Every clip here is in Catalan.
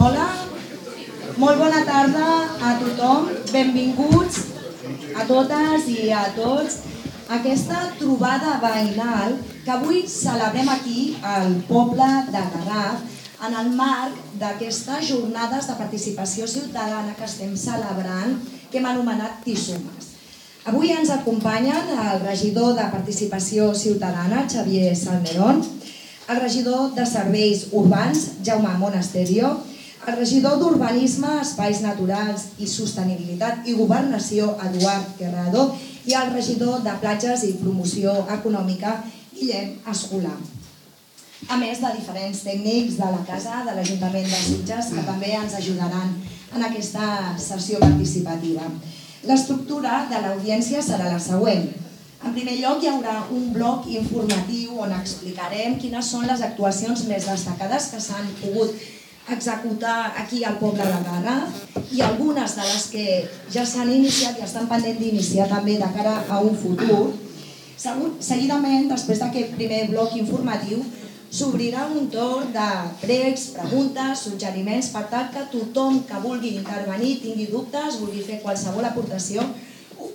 Hola, molt bona tarda a tothom, benvinguts a totes i a tots a aquesta trobada veïnal que avui celebrem aquí al poble de Garraf en el marc d'aquestes jornades de participació ciutadana que estem celebrant, que hem anomenat Tissumes. Avui ens acompanyen el regidor de Participació Ciutadana, Xavier Salmerón, el regidor de Serveis Urbans, Jaume Monasterio, el regidor d'Urbanisme, Espais Naturals i Sostenibilitat i Governació, Eduard Querrado, i el regidor de Platges i Promoció Econòmica, Guillem Escolà. A més de diferents tècnics de la Casa de l'Ajuntament de Sitges que també ens ajudaran en aquesta sessió participativa. L'estructura de l'audiència serà la següent. En primer lloc, hi haurà un bloc informatiu on explicarem quines són les actuacions més destacades que s'han pogut executar aquí al poble de Garraf i algunes de les que ja s'han iniciat i estan pendents d'iniciar també de cara a un futur. Seguidament, després d'aquest primer bloc informatiu, s'obrirà un torn de pregs, preguntes, suggeriments per tal que tothom que vulgui intervenir, tingui dubtes, vulgui fer qualsevol aportació, ho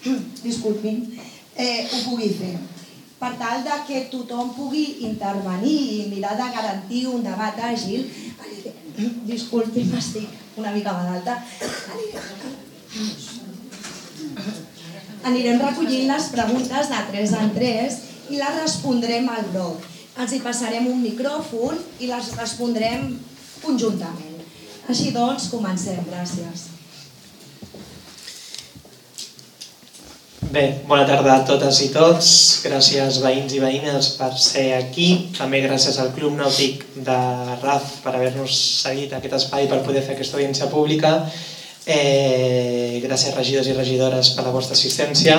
pugui fer. Per tal que tothom pugui intervenir i mirar de garantir un debat àgil, disculpi, m'estic una mica malalta, anirem recollint les preguntes de 3 en 3 i les respondrem al bloc. Els hi passarem un micròfon i les respondrem conjuntament. Així doncs, comencem. Gràcies. Bé, bona tarda a totes i tots. Gràcies veïns i veïnes per ser aquí. També gràcies al Club Nàutic de Garraf per haver-nos cedit aquest espai per poder fer aquesta audiència pública. Gràcies regidors i regidores per la vostra assistència.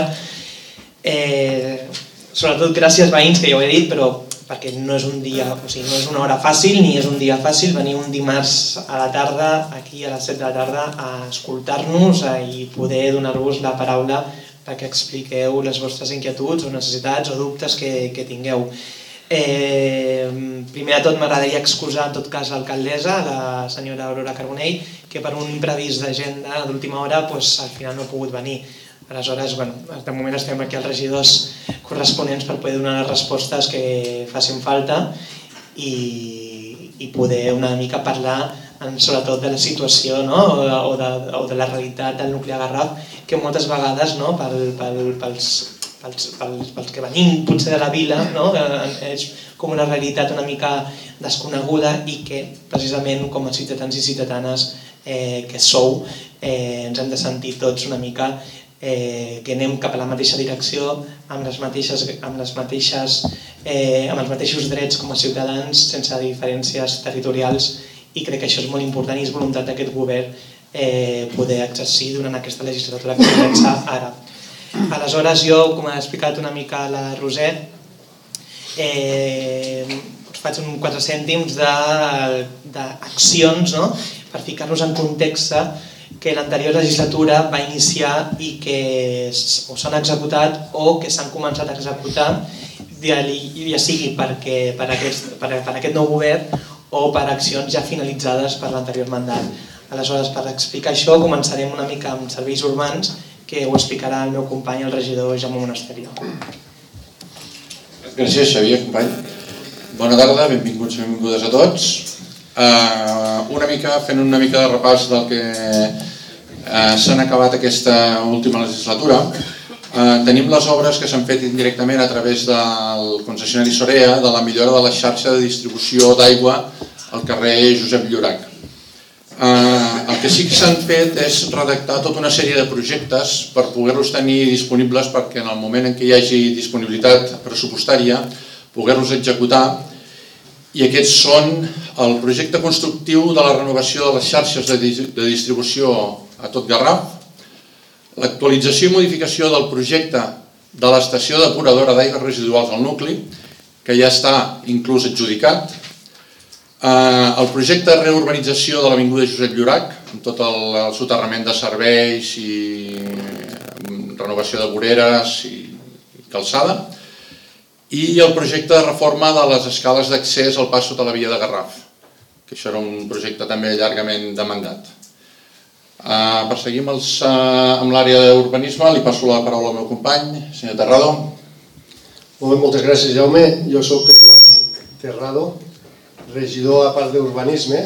Sobretot gràcies veïns, que ja ho he dit, però perquè no és un dia, o sigui, no és una hora fàcil ni és un dia fàcil venir un dimarts a la tarda, aquí a les 7 de la tarda, a escoltar-nos i poder donar-vos la paraula perquè expliqueu les vostres inquietuds o necessitats o dubtes que tingueu. Primer de tot m'agradaria excusar en tot cas l'alcaldessa, la senyora Aurora Carbonell, que per un imprevist d'agenda d'última hora al final no ha pogut venir. Aleshores, de moment estem aquí els regidors corresponents per poder donar les respostes que facin falta i poder una mica parlar sobretot de la situació o de la realitat del nucli de Garraf, que moltes vegades pels que venim potser de la vila és com una realitat una mica desconeguda i que precisament com a ciutadans i ciutadanes que sou ens hem de sentir tots una mica que anem cap a la mateixa direcció, amb els mateixos drets com a ciutadans, sense diferències territorials, i crec que això és molt important i és voluntat d'aquest govern poder exercir durant aquesta legislatura que comença ara. Aleshores, jo, com ha explicat una mica la Roser, us faig un 4 cèntims d'accions per ficar-nos en context que l'anterior legislatura va iniciar i que o s'han executat o que s'han començat a executar, ja sigui per aquest nou govern o per accions ja finalitzades per l'anterior mandat. Aleshores, per explicar això, començarem una mica amb serveis urbans, que ho explicarà el meu company, el regidor Jaume Monasterio. Gràcies, Xavier, company. Bona tarda, benvinguts i benvingudes a tots. Fent una mica de repàs del que s'han acabat aquesta última legislatura. Tenim les obres que s'han fet indirectament a través del concessionari Sorea de la millora de la xarxa de distribució d'aigua al carrer Josep Llorach. El que sí que s'han fet és redactar tota una sèrie de projectes per poder-los tenir disponibles perquè en el moment en què hi hagi disponibilitat pressupostària poder-los executar. I aquests són el projecte constructiu de la renovació de les xarxes de distribució a tot Garraf, l'actualització i modificació del projecte de l'estació depuradora d'aigües residuals al nucli, que ja està inclús adjudicat, el projecte de reurbanització de l'avinguda Josep Llorach, amb tot el soterrament de serveis i renovació de voreres i calçada, i el projecte de reforma de les escales d'accés al pas sota la via de Garraf. que això era un projecte també llargament demandat. Perseguim amb l'àrea d'urbanisme, li passo la paraula al meu company, senyor Terrado. Molt bé, moltes gràcies, Jaume. Jo soc Eduard Terrado, regidor a part d'urbanisme,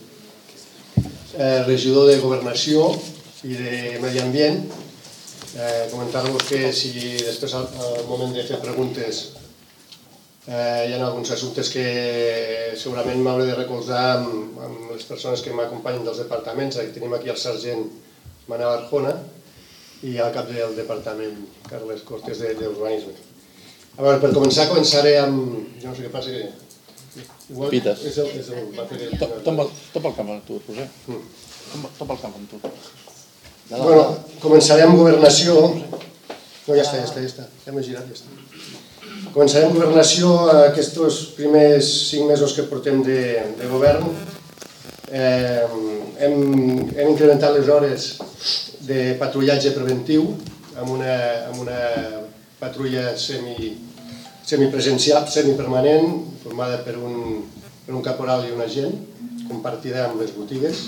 regidor de governació i de medi ambient. Comentar-vos que si després al moment de fer preguntes hi ha alguns assumptes que segurament m'hauré de recolzar amb les persones que m'acompanyen dels departaments. Tenim aquí el sergent Manel Arjona i el cap del departament, Carles Cortés, d'urbanisme. A veure, per començar, començaré amb... Jo no sé què passa que... Pites. Topa el camp amb tu, Roser. Topa el camp amb tu. Bueno, començaré amb governació. No, ja està. Ja m'he girat, ja està. Començaré amb governació. Aquests primers 5 mesos que portem de govern hem incrementat les hores de patrullatge preventiu amb una patrulla semipresencial, semipermanent, formada per un caporal i un agent, compartida amb les botigues.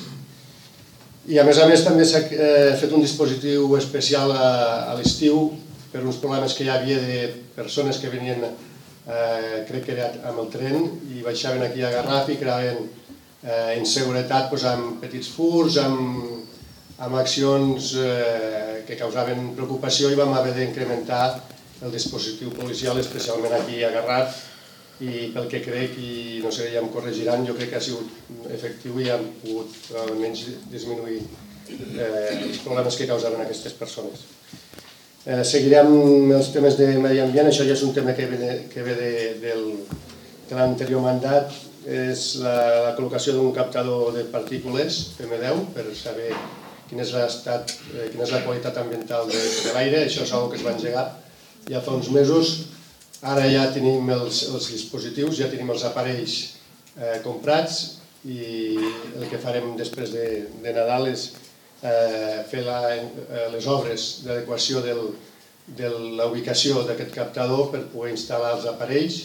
I a més també s'ha fet un dispositiu especial a l'estiu per uns problemes que hi havia de persones que venien, crec que era amb el tren, i baixaven aquí a Garraf i creaven inseguretat amb petits furts, amb accions que causaven preocupació, i vam haver d'incrementar el dispositiu policial, especialment aquí a Garraf, i pel que crec, i no sé, ja em corregiran, jo crec que ha sigut efectiu i hem pogut almenys disminuir els problemes que causaven aquestes persones. Seguiré amb els temes de medi ambient. Això ja és un tema que ve de l'anterior mandat, és la col·locació d'un captador de partícules PM10 per saber quina és la qualitat ambiental de l'aire. Això és una cosa que es va engegar ja fa uns mesos. Ara ja tenim els dispositius, ja tenim els aparells comprats, i el que farem després de Nadal és fer les obres d'adequació de la ubicació d'aquest captador per poder instal·lar els aparells,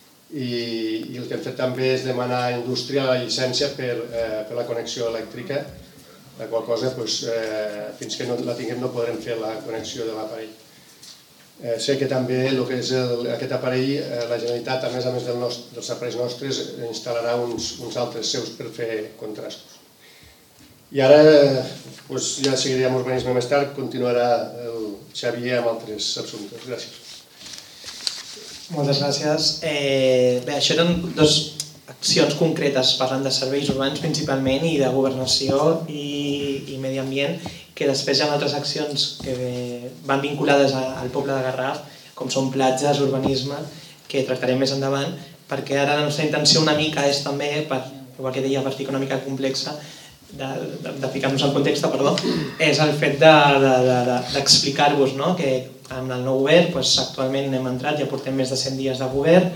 i el que hem fet també és demanar a indústria la llicència per la connexió elèctrica, la qual cosa fins que no la tinguem no podrem fer la connexió de l'aparell. Sé que també el que és aquest aparell, la Generalitat, a més dels aparells nostres, instal·larà uns altres seus per fer contrastos. I ara ja seguiré amb urbanisme més tard, continuarà el Xavier amb altres assumptes. Gràcies. Moltes gràcies. Bé, això eren 2 accions concretes, parlant de serveis urbans principalment i de governació i medi ambient, que després hi ha altres accions que van vinculades al poble de Garraf, com són platges, urbanisme, que tractarem més endavant, perquè ara la nostra intenció una mica és també, igual que deia, per ficar una mica complexa, de ficar-nos en context, és el fet d'explicar-vos que amb el nou govern, actualment hem entrat, ja portem més de 100 dies de govern,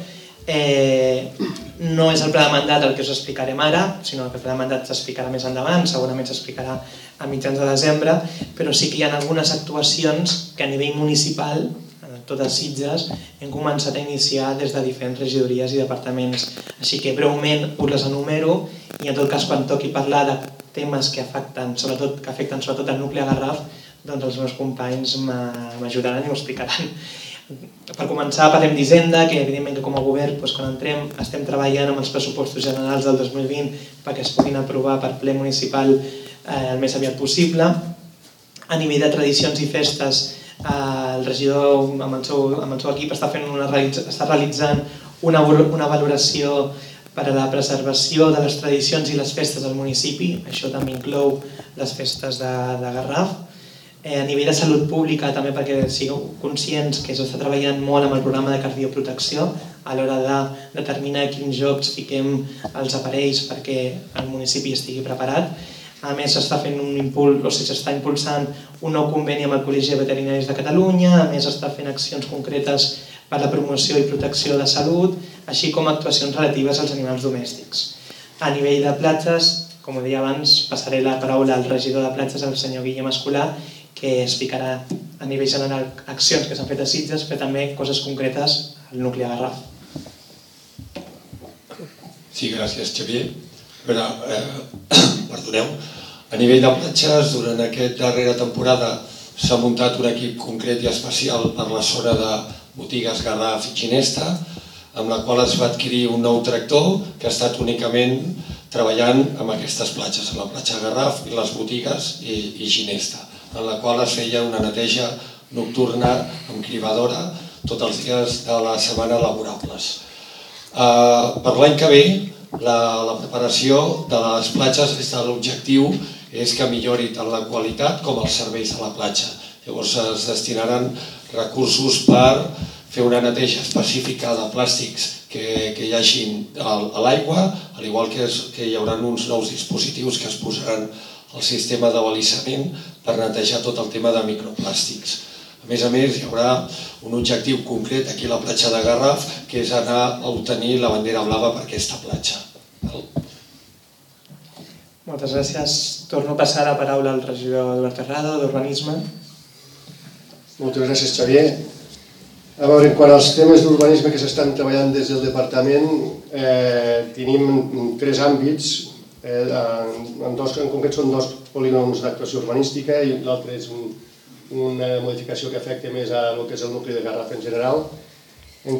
no és el pla de mandat el que us explicarem ara, sinó que el pla de mandat s'explicarà més endavant, segurament s'explicarà a mitjans de desembre, però sí que hi ha algunes actuacions que a nivell municipal, en totes Sitges, hem començat a iniciar des de diferents regidories i departaments. Així que breument us les enumero, i en tot cas quan toqui parlar de temes que afecten sobretot el nucli de Garraf, doncs els meus companys m'ajudaran i m'ho explicaran. Per començar, parlem d'Hisenda, que evidentment com a govern, quan entrem, estem treballant amb els pressupostos generals del 2020 perquè es puguin aprovar per ple municipal el més aviat possible. A nivell de tradicions i festes, el regidor amb el seu equip està realitzant una valoració per a la preservació de les tradicions i les festes del municipi. Això també inclou les festes de Garraf. A nivell de salut pública, també perquè sigueu conscients que s'està treballant molt amb el programa de cardioprotecció a l'hora de determinar quins jocs fiquem als aparells perquè el municipi estigui preparat. A més, s'està impulsant un nou conveni amb el Col·legi de Veterinaris de Catalunya, a més està fent accions concretes per la promoció i protecció de salut, així com actuacions relatives als animals domèstics. A nivell de platges, com ho deia abans, passaré la paraula al regidor de platges, el senyor Guillem Escolà, que explicarà a nivell general accions que s'han fet a Sitges, però també coses concretes al nucli de Garraf. Sí, gràcies, Xavier. Perdoneu, a nivell de platges, durant aquesta darrera temporada s'ha muntat un equip concret i especial per la zona de botigues Garraf i Ginesta, amb la qual es va adquirir un nou tractor que ha estat únicament treballant amb aquestes platges, a la platja Garraf i les botigues i Ginesta, en la qual es feia una neteja nocturna amb cribadora tots els dies de la setmana laborables. Per l'any que ve, la preparació de les platges, l'objectiu és que millori tant la qualitat com els serveis de la platja. Llavors es destinaran recursos per fer una neteja específica de plàstics que hi hagin a l'aigua, al igual que hi haurà uns nous dispositius que es posaran al sistema de balissament per netejar tot el tema de microplàstics. A més, hi haurà un objectiu concret aquí a la platja de Garraf, que és anar a obtenir la bandera blava per aquesta platja. Moltes gràcies. Torno a passar la paraula al regidor Eduard Terrado, d'Urbanisme. Moltes gràcies, Xavier. A veure, en quant als temes d'urbanisme que s'estan treballant des del departament, tenim 3 àmbits. En concret són 2 polígons d'actuació urbanística i l'altre és una modificació que afecta més a el que és el nucli de Garraf en general. En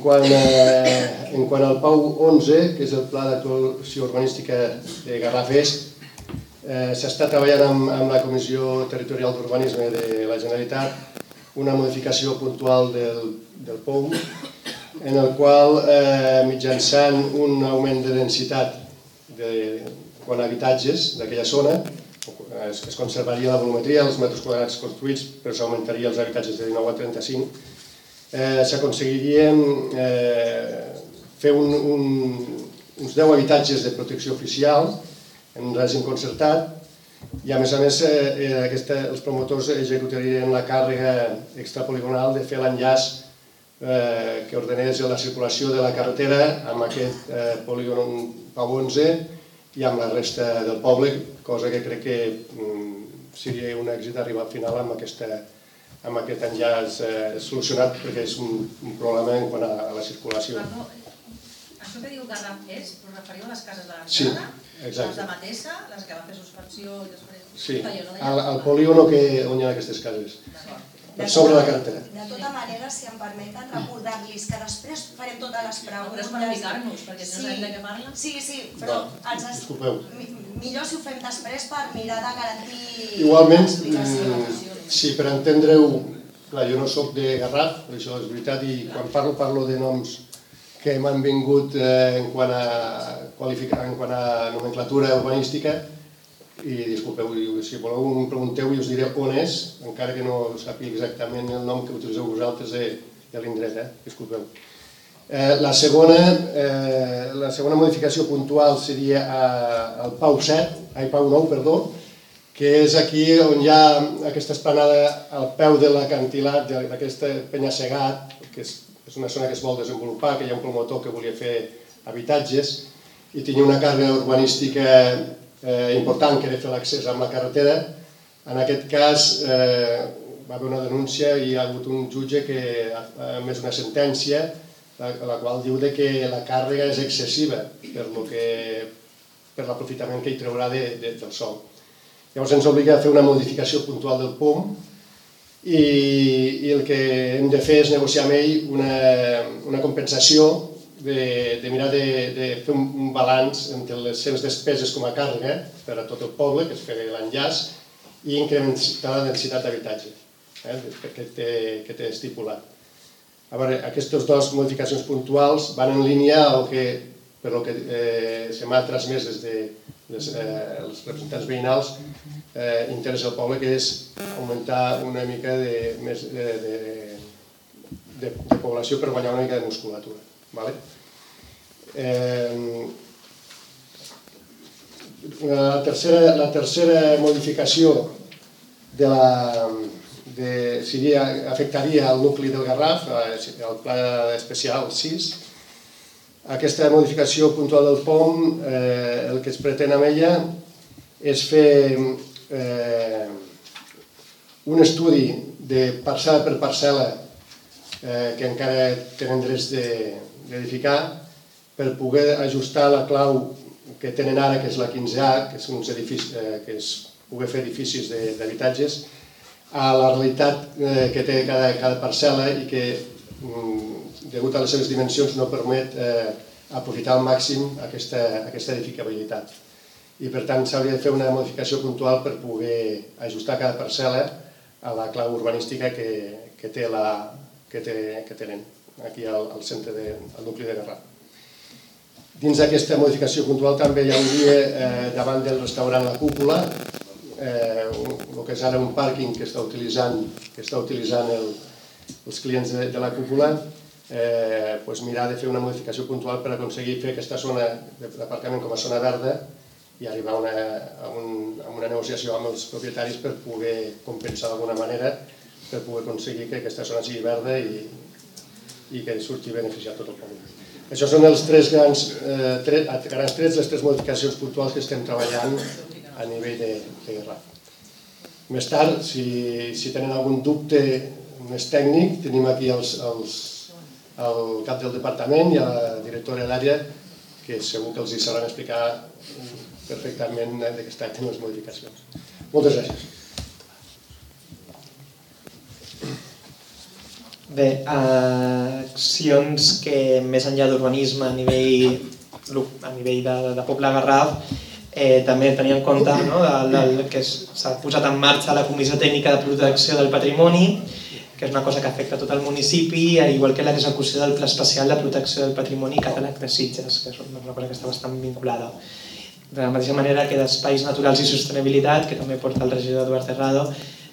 quant al PAU 11, que és el Pla d'Actuació Urbanística de Garraf Est, s'està treballant amb la Comissió Territorial d'Urbanisme de la Generalitat una modificació puntual del POUM, en el qual, mitjançant un augment de densitat quant a habitatges d'aquella zona, es conservaria la volumetria, els metres quadrats construïts, però s'augmentaria els habitatges de 19 a 35, s'aconseguiria fer uns 10 habitatges de protecció oficial en règim concertat i, a més, els promotors executarien la càrrega extrapoligonal de fer l'enllaç que ordenés la circulació de la carretera amb aquest polígon PAU 11 i amb la resta del poble, cosa que crec que seria un èxit arribar al final amb aquest enllaç solucionat, perquè és un problema en quant a la circulació. Perdó, això que diu Garraf és, us referiu a les cases de Sí, l'entrada? exacte. Les de Matessa, les que van fer suspensió i després... Sí, al polígon on hi ha aquestes cases, per sobre la carretera. De tota manera, si em permeten, recordar-los que després farem totes les preguntes. Però és per ubicar-nos, perquè si no sabem de què parla. Sí, però Disculpeu. millor si ho fem després per mirar de garantir Igualment, l'explicació. sí, per entendre-ho, clar, jo no soc de Garraf, això és veritat, i quan parlo de noms que m'han vingut en quant a nomenclatura urbanística, i disculpeu, si voleu em pregunteu i us diré on és, encara que no sàpiga exactament el nom que utilitzeu vosaltres de l'indret, disculpeu. La segona modificació puntual seria al PAU 9, que és aquí on hi ha aquesta esplanada al peu de l'acantilat d'aquesta penya-segat, que és una zona que es vol desenvolupar, que hi ha un promotor que volia fer habitatges i tenia una càrrega urbanística important, que era fer l'accés amb la carretera. En aquest cas va haver una denúncia i hi ha hagut un jutge que ha emès una sentència la qual diu que la càrrega és excessiva per l'aprofitament que hi traurà del sòl. Llavors ens obliga a fer una modificació puntual del POUM i el que hem de fer és negociar amb ell una compensació, de mirar de fer un balanç entre les seves despeses com a càrrega per a tot el poble, que és fer l'enllaç, i incrementar la densitat d'habitatge que té estipulat. A veure, aquestes dues modificacions puntuals van en línia per el que se m'ha transmès des dels representants veïnals interès al poble, que és augmentar una mica més de població per guanyar una mica de musculatura. La tercera modificació afectaria el nucli del Garraf, el pla especial 6. Aquesta modificació puntual del POM, el que es pretén amb ella és fer un estudi de parcel·la per parcel·la que encara tenen drets d'edificar, per poder ajustar la clau que tenen ara, que és la 15A, que és que es pugui fer edificis d'habitatges, a la realitat que té cada parcel·la i que, degut a les seves dimensions, no permet aprofitar al màxim aquesta edificabilitat. I per tant s'hauria de fer una modificació puntual per poder ajustar cada parcel·la a la clau urbanística que tenen aquí al centre del nucli de Garraf. Dins d'aquesta modificació puntual també hi hauria, davant del restaurant La Cúpula, el que és ara un pàrquing que està utilitzant els clients de La Cúpula, mirar de fer una modificació puntual per aconseguir fer aquesta zona d'aparcament com a zona verda i arribar a una negociació amb els propietaris per poder compensar d'alguna manera, per poder aconseguir que aquesta zona sigui verda i que surti beneficiat tot el poble. Això són els grans trets, les tres modificacions puntuals que estem treballant a nivell de Garraf. Més tard, si tenen algun dubte més tècnic, tenim aquí el cap del departament i la directora d'àrea, que segur que els hi sabran explicar perfectament de què es tracten les modificacions. Moltes gràcies. Bé, accions que més enllà d'urbanisme a nivell de poble Garraf també tenir en compte que s'ha posat en marxa la Comissió Tècnica de Protecció del Patrimoni, que és una cosa que afecta tot el municipi, igual que l'execució del Pla Especial de Protecció del Patrimoni Catàleg de Sitges, que és una cosa que està bastant vinculada. De la mateixa manera que d'Espais Naturals i Sostenibilitat, que també porta el regidor Eduard Terrado,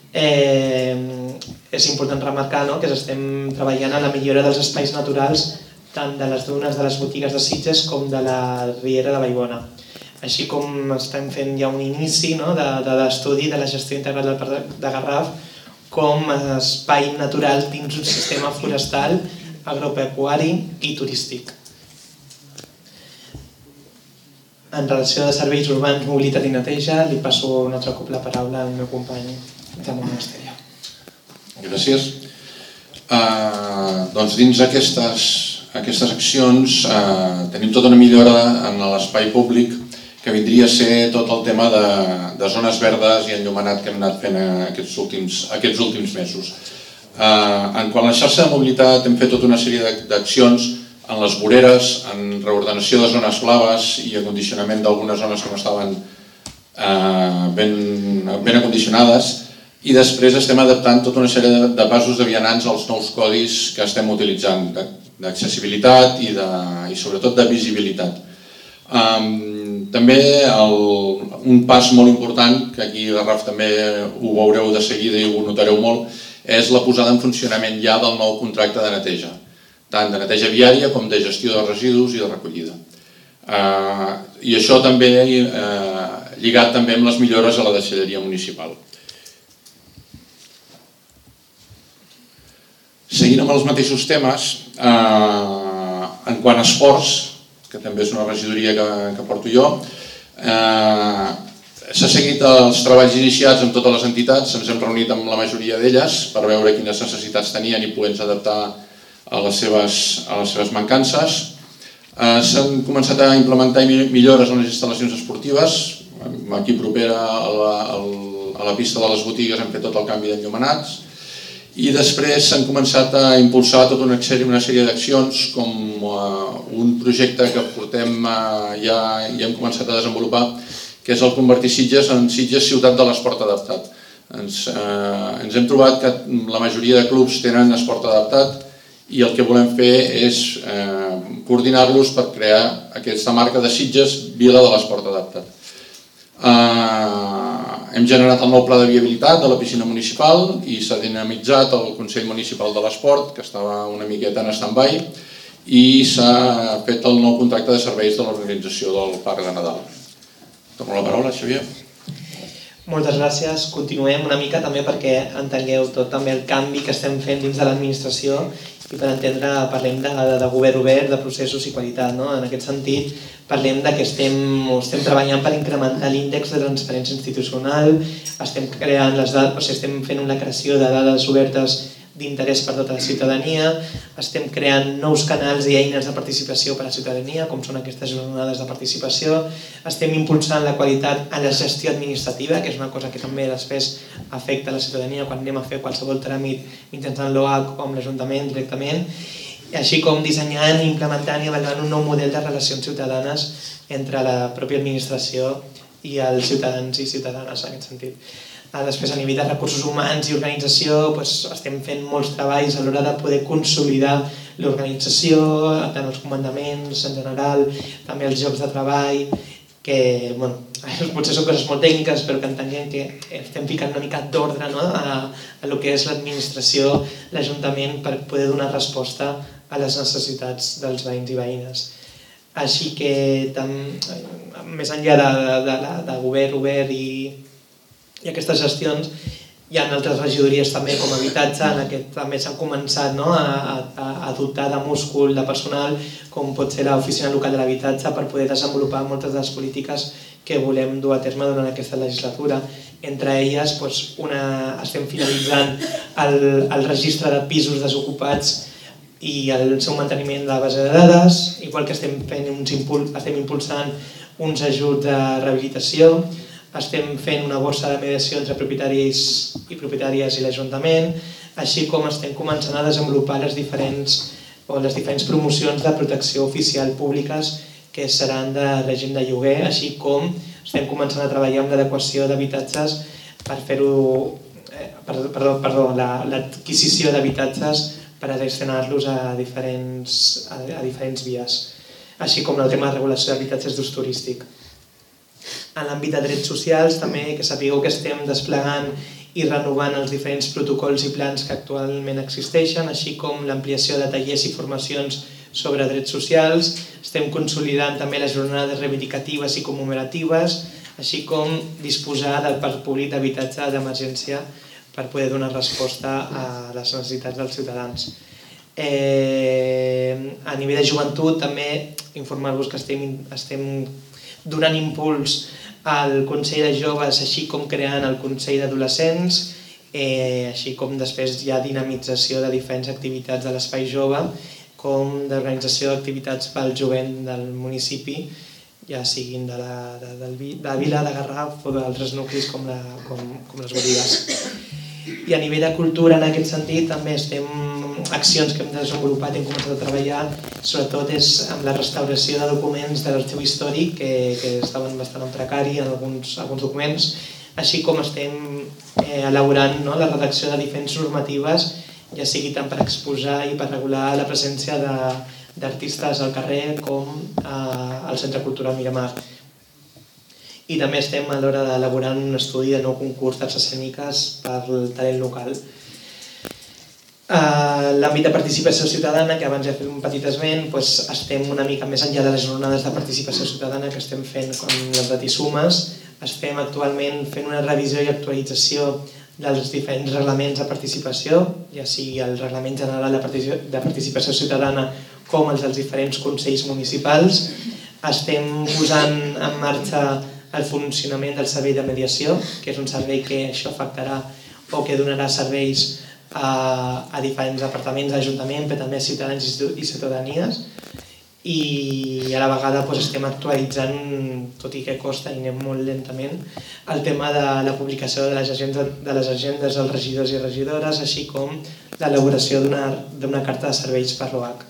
és important remarcar que estem treballant en la millora dels espais naturals tant de les dunes de les botigues de Sitges com de la riera de Vallbona. Així com estem fent ja un inici d'estudi de la gestió integral del Parc de Garraf com a espai natural dins un sistema forestal, agropecuari i turístic. En relació a serveis urbans, mobilitat i neteja, li passo un altre cop la paraula al meu company Jaume Monasterio. Gràcies. Doncs dins aquestes accions tenim tota una millora en l'espai públic que vindria a ser tot el tema de zones verdes i enllumenat que hem anat fent aquests últims mesos. En quant a la xarxa de mobilitat hem fet tota una sèrie d'accions en les voreres, en reordenació de zones blaves i acondicionament d'algunes zones que no estaven ben acondicionades, i després estem adaptant tota una sèrie de passos de vianants als nous codis que estem utilitzant d'accessibilitat i sobretot de visibilitat. També un pas molt important, que aquí a Garraf també ho veureu de seguida i ho notareu molt, és la posada en funcionament ja del nou contracte de neteja, tant de neteja viària com de gestió de residus i de recollida. I això també lligat també amb les millores a la deixalleria municipal. Seguint amb els mateixos temes, en quant a esports, que també és una regidoria que porto jo, s'ha seguit els treballs iniciats amb totes les entitats, ens hem reunit amb la majoria d'elles per veure quines necessitats tenien i poder-nos adaptar a les seves mancances. S'han començat a implementar millores en les instal·lacions esportives. Aquí propera a la pista de les botigues hem fet tot el canvi d'enllumenats. I després s'han començat a impulsar tota una sèrie d'accions, com un projecte que ja hem començat a desenvolupar, que és el convertir Sitges en Sitges ciutat de l'esport adaptat. Ens hem trobat que la majoria de clubs tenen esport adaptat i el que volem fer és coordinar-los per crear aquesta marca de Sitges, Vila de l'Esport Adaptat. Hem generat el nou pla de viabilitat de la piscina municipal i s'ha dinamitzat el Consell Municipal de l'Esport, que estava una miqueta en stand-by, i s'ha fet el nou contracte de serveis de l'organització del Parc de Nadal. Torno la paraula, Xavier. Moltes gràcies. Continuem una mica també perquè entengueu tot també el canvi que estem fent dins de l'administració i per entendre, parlem de govern obert, de processos i qualitat. En aquest sentit, parlem que estem treballant per incrementar l'índex de transparència institucional, estem fent una creació de dades obertes d'interès per tota la ciutadania, estem creant nous canals i eines de participació per a la ciutadania, com són aquestes jornades de participació, estem impulsant la qualitat en la gestió administrativa, que és una cosa que també després afecta la ciutadania quan anem a fer qualsevol tràmit mitjançant l'OAC o amb l'Ajuntament directament, així com dissenyant, implementant i avaluant un nou model de relacions ciutadanes entre la pròpia administració i els ciutadans i ciutadanes en aquest sentit. Després, a nivell de recursos humans i organització, estem fent molts treballs a l'hora de poder consolidar l'organització, tant els comandaments en general, també els llocs de treball, que potser són coses molt tècniques, però que entenguem que estem ficant una mica d'ordre a el que és l'administració, l'Ajuntament, per poder donar resposta a les necessitats dels veïns i veïnes. Així que, més enllà de govern obert i aquestes gestions, hi ha altres regidories també com habitatge, en què també s'han començat a dotar de múscul, de personal, com pot ser l'oficina local de l'habitatge, per poder desenvolupar moltes de les polítiques que volem dur a terme durant aquesta legislatura. Entre elles, estem finalitzant el registre de pisos desocupats i el seu manteniment de la base de dades, igual que estem impulsant uns ajuts de rehabilitació, estem fent una borsa de mediació entre propietaris i propietàries i l'Ajuntament, així com estem començant a desenvolupar les diferents promocions de protecció oficial públiques que seran de règim de lloguer, així com estem començant a treballar amb l'adequació d'habitatges per fer-ho, l'adquisició d'habitatges per a destinar-los a diferents vies, així com el tema de regulació d'habitatges d'ús turístic. En l'àmbit de drets socials també que sapigueu que estem desplegant i renovant els diferents protocols i plans que actualment existeixen, així com l'ampliació de tallers i formacions sobre drets socials. Estem consolidant també les jornades reivindicatives i commemoratives, així com disposar del parc públic d'habitatge d'emergència per poder donar resposta a les necessitats dels ciutadans. A nivell de joventut també informar-vos que estem donant impuls al Consell de Joves, així com creant el Consell d'Adolescents, així com després hi ha dinamització de diferents activitats de l'Espai Jove, com d'organització d'activitats pel jovent del municipi, ja siguin de la Vila, de Garraf o d'altres nuclis com les botigues. I a nivell de cultura, en aquest sentit, també accions que hem desenvolupat i hem començat a treballar, sobretot és amb la restauració de documents de l'arxiu històric, que estaven bastant en precari en alguns documents, així com estem elaborant la redacció de diferents normatives, ja sigui tant per exposar i per regular la presència d'artistes al carrer com al Centre Cultural Miramar. I també estem a l'hora d'elaborar un estudi de nou concurs d'arts escèniques per al talent local. L'àmbit de participació ciutadana, que abans ja he fet un petit esment, estem una mica més enllà de les jornades de participació ciutadana que estem fent com les de Tisumes. Estem actualment fent una revisió i actualització dels diferents reglaments de participació, ja sigui el Reglament General de Participació Ciutadana com els dels diferents consells municipals. Estem posant en marxa el funcionament del servei de mediació, que és un servei que això afectarà o que donarà serveis a diferents departaments d'Ajuntament, però també a ciutadans i ciutadanies. I a la vegada estem actualitzant, tot i que costa i anem molt lentament, el tema de la publicació de les agendes dels regidors i regidores, així com l'elaboració d'una carta de serveis per l'OAC.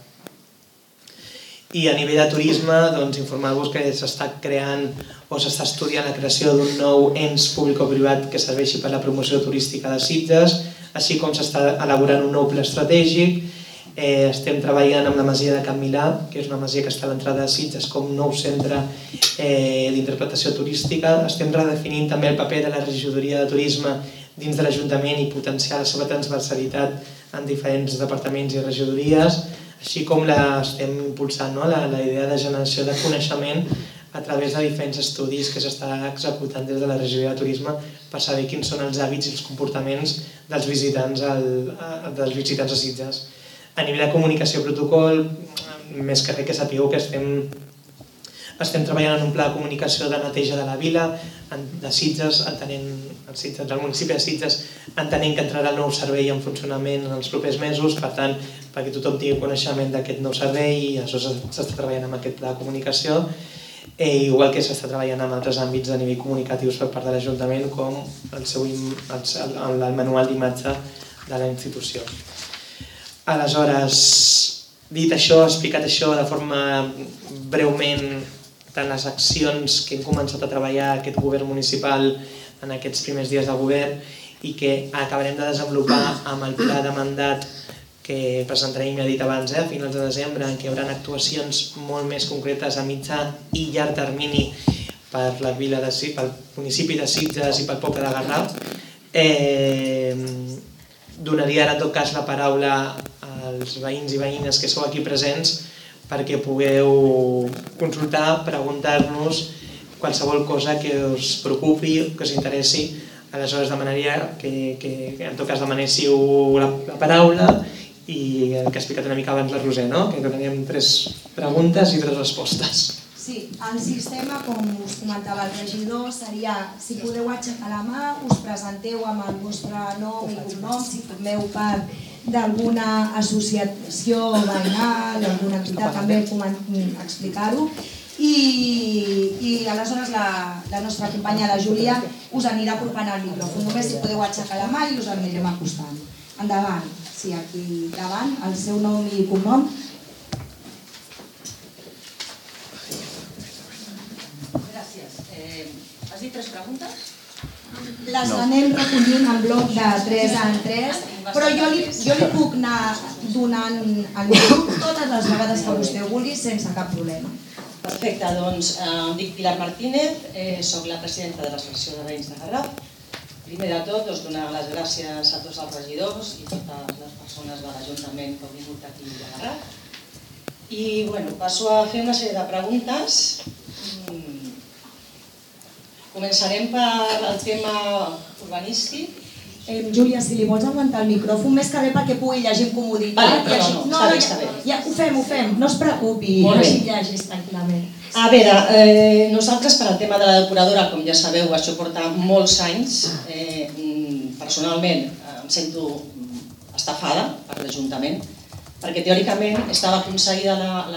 I a nivell de turisme, informar-vos que s'està creant o s'està estudiant la creació d'un nou ens públic-privat que serveixi per la promoció turística de Sitges, així com s'està elaborant un nou pla estratègic. Estem treballant amb la masia de Can Milà, que és una masia que està a l'entrada de Sitges com nou centre d'interpretació turística. Estem redefinint també el paper de la regidoria de turisme dins de l'Ajuntament i potenciar la seva transversalitat en diferents departaments i regidories, així com estem impulsant la idea de generació de coneixement a través de diferents estudis que s'està executant des de la regidoria de turisme per saber quins són els hàbits i els comportaments dels visitants a Sitges. A nivell de comunicació protocol, més que res que sapigueu que estem Estem treballant en un pla de comunicació de neteja de la vila, de Sitges, del municipi de Sitges, entenent que entrarà el nou servei en funcionament en els propers mesos, per tant, perquè tothom tingui coneixement d'aquest nou servei, i això s'està treballant amb aquest pla de comunicació, igual que s'està treballant en altres àmbits a nivell comunicatiu per part de l'Ajuntament, com el manual d'imatge de la institució. Aleshores, dit això, explicat això de forma breument, tant les accions que hem començat a treballar aquest govern municipal en aquests primers dies de govern i que acabarem de desenvolupar amb el pla de mandat que presentarem, ja he dit abans, a finals de desembre, en què hi haurà actuacions molt més concretes a mitjà i llarg termini per la vila pel municipi de Sitges i pel poble de Garraf. Donaria ara en tot cas la paraula als veïns i veïnes que sou aquí presents perquè pugueu consultar, preguntar-nos qualsevol cosa que us preocupi, que us interessi. Aleshores demanaria que en tot cas demanéssiu la paraula i el que ha explicat una mica abans la Roser, que donaríem 3 preguntes i 3 respostes. Sí, el sistema, com us comentava el regidor, seria, si podeu aixecar la mà, us presenteu amb el vostre nom i cognom, si formeu part d'alguna associació veïnal, alguna entitat, també explicar-ho. I aleshores la nostra companya, la Júlia, us anirà apropant al micròfon. Només si podeu aixecar la mà i us anirem acostant. Endavant, sí, aquí davant, el seu nom i cognom. Gràcies. Has dit 3 preguntes? Les anem recollint en bloc de 3 en 3, però jo li puc anar donant el minut totes les vegades que vostè vulgui sense cap problema. Perfecte, doncs em dic Pilar Martínez, soc la presidenta de l'Associació de Veïns de Garraf. Primer de tot, donar les gràcies a tots els regidors i totes les persones de l'Ajuntament que heu vingut aquí a Garraf. I passo a fer una sèrie de preguntes. Començarem per el tema urbanístic. Júlia, si li vols aguantar el micròfon, més que bé perquè pugui llegir amb comoditat. No, està bé. Ja, ho fem, no es preocupi, així llegis tranquil·lament. A veure, nosaltres per al tema de la depuradora, com ja sabeu, això porta molts anys. Personalment em sento estafada per l'Ajuntament, perquè teòricament estava aconseguida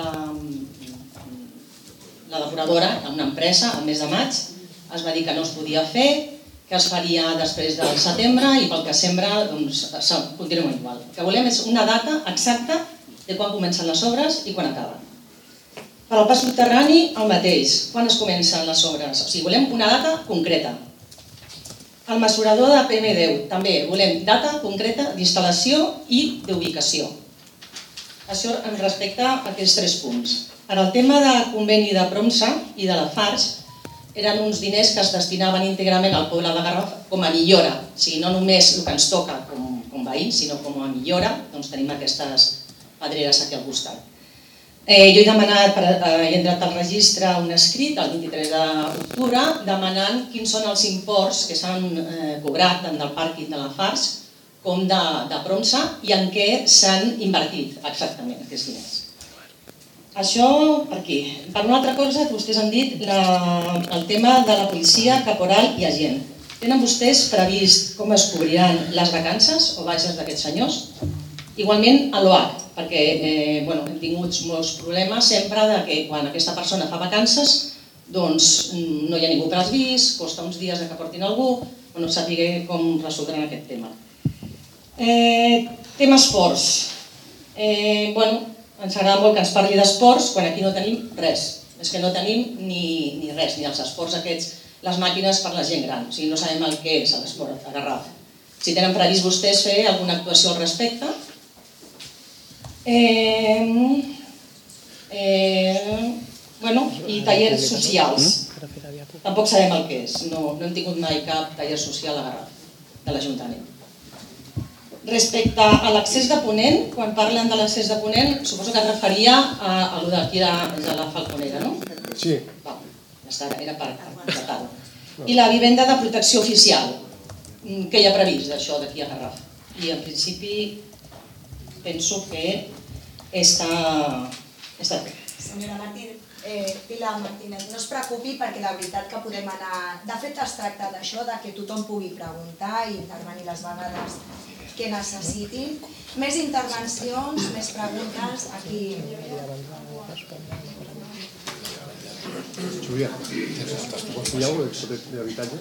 la depuradora a una empresa al mes de maig. Es va dir que no es podia fer, que es faria després del setembre i pel que sembla continua igual. El que volem és una data exacta de quan comencen les obres i quan acaben. Per al pas subterrani el mateix, quan es comencen les obres, o sigui, volem una data concreta. El mesurador de PM10 també volem data concreta d'instal·lació i d'ubicació. Això en respecte a aquests 3 punts. Per al tema del conveni de Promsa i de la FARS, eren uns diners que es destinaven íntegrament al poble de Garraf com a millora. O sigui, no només el que ens toca com veïns, sinó com a millora, doncs tenim aquestes pedreres aquí al costat. Jo he demanat, he entrat al registre un escrit el 23 d'octubre demanant quins són els imports que s'han cobrat tant del pàrquing de la FARS com de Promsa i en què s'han invertit exactament aquests diners. Això per aquí. Per una altra cosa que vostès han dit, el tema de la policia, caporal i agent. Tenen vostès previst com es cobriran les vacances o baixes d'aquests senyors? Igualment a l'OAC, perquè hem tingut molts problemes sempre que quan aquesta persona fa vacances doncs no hi ha ningú per als vis, costa uns dies que portin algú, saber com resoldran aquest tema. Tema esports. Ens agrada molt que ens parli d'esports quan aquí no tenim res. És que no tenim ni res, ni els esports aquests, les màquines per la gent gran. O sigui, no sabem el que és l'esport a Garraf. Si tenen previst vostès fer alguna actuació al respecte. I tallers socials. Tampoc sabem el que és. No hem tingut mai cap taller social a Garraf, de l'Ajuntament. Respecte a l'accés de Ponent, quan parlen de l'accés de Ponent, suposo que es referia a allò d'aquí de la Falconera, no? Sí. Ja està, era per tratar-ho. I la vivenda de protecció oficial, què hi ha previst d'això d'aquí a Garraf? I en principi penso que està bé. Senyora Martínez, Pilar Martínez, no es preocupi perquè la veritat que podem anar... De fet, es tracta d'això, que tothom pugui preguntar i intervenir les vegades que necessitin. Més intervencions, més preguntes, aquí. Julià, hi ha un d'habitatge?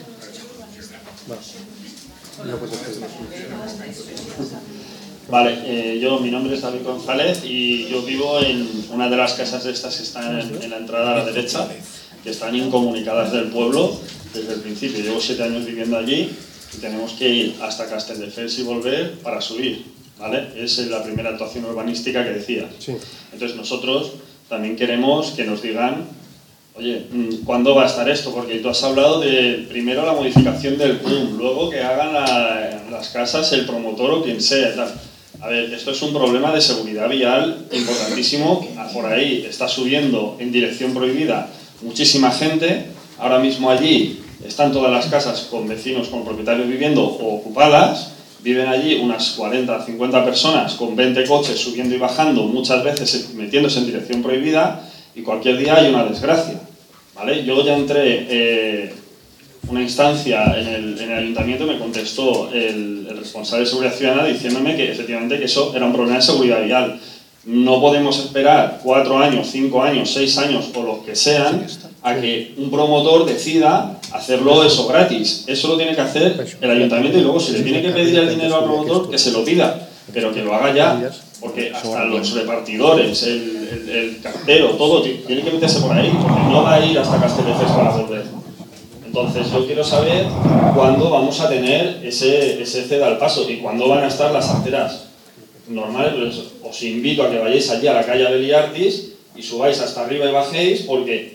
Ja pots fer. Vale, mi nombre es David González y yo vivo en una de las casas de estas que están en la entrada a la derecha, que están incomunicadas del pueblo desde el principio. Llevo 7 años viviendo allí y tenemos que ir hasta Castelldefels y volver para subir, ¿vale? Es la primera actuación urbanística que decía. Sí. Entonces nosotros también queremos que nos digan, oye, ¿cuándo va a estar esto? Porque tú has hablado de primero la modificación del PUM, luego que hagan las casas el promotor o quien sea, tal. A ver, esto es un problema de seguridad vial importantísimo. Por ahí está subiendo en dirección prohibida muchísima gente. Ahora mismo allí están todas las casas con vecinos, con propietarios viviendo o ocupadas. Viven allí unas 40, 50 personas con 20 coches subiendo y bajando, muchas veces metiéndose en dirección prohibida, y cualquier día hay una desgracia, ¿vale? Yo ya entré una instancia en el ayuntamiento, me contestó el responsable de seguridad ciudadana diciéndome que efectivamente que eso era un problema de seguridad vial. No podemos esperar 4 años, 5 años, 6 años o los que sean a que un promotor decida hacerlo eso gratis. Eso lo tiene que hacer el ayuntamiento y luego si le tiene que pedir el dinero al promotor que se lo pida, pero que lo haga ya, porque hasta los repartidores, el cartero, todo tiene que meterse por ahí, porque no va a ir hasta Castelldefels para volver. Entonces yo quiero saber cuándo vamos a tener ese ceda al paso y cuándo van a estar las aceras normales. Pues os invito a que vayáis allí a la calle Beliartis y subáis hasta arriba y bajéis, porque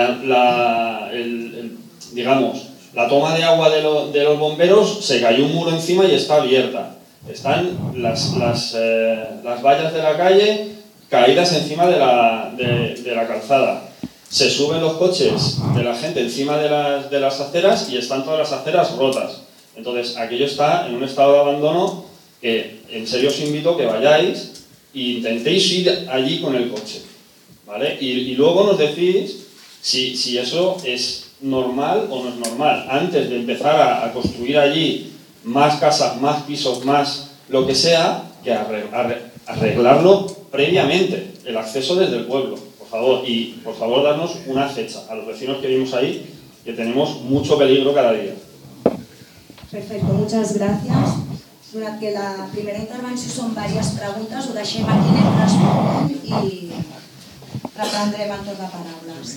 digamos, la toma de agua de los bomberos se cayó un muro encima y está abierta. Están las vallas de la calle caídas encima de la calzada. Se suben los coches de la gente encima de las aceras y están todas las aceras rotas. Entonces, aquello está en un estado de abandono que en serio os invito a que vayáis e intentéis ir allí con el coche, ¿vale? Y luego nos decís si eso es normal o no es normal. Antes de empezar a construir allí más casas, más pisos, más lo que sea, que arreglarlo previamente, el acceso desde el pueblo. Por favor, y por favor darnos una fecha a los vecinos que vivimos ahí, que tenemos mucho peligro cada día. Perfecto, muchas gracias. Donat que la primera intervenció són diverses preguntes, ho deixem aquí, anem responent i reprendrem el torn de paraules.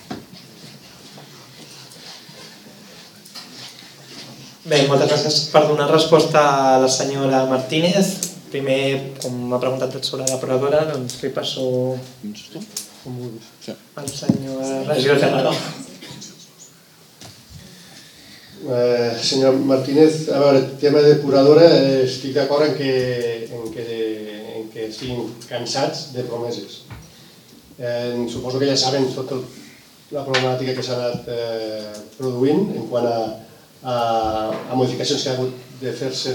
Bé, moltes gràcies per donar resposta a la senyora Martínez. Primer, com m'ha preguntat sobre la depuradora, doncs li passo al senyor regidor Terrado. Senyor Martínez, a veure, tema de depuradora, estic d'acord en que estiguin cansats de promeses. Suposo que ja saben tota la problemàtica que s'ha anat produint en quant a modificacions que ha hagut de fer-se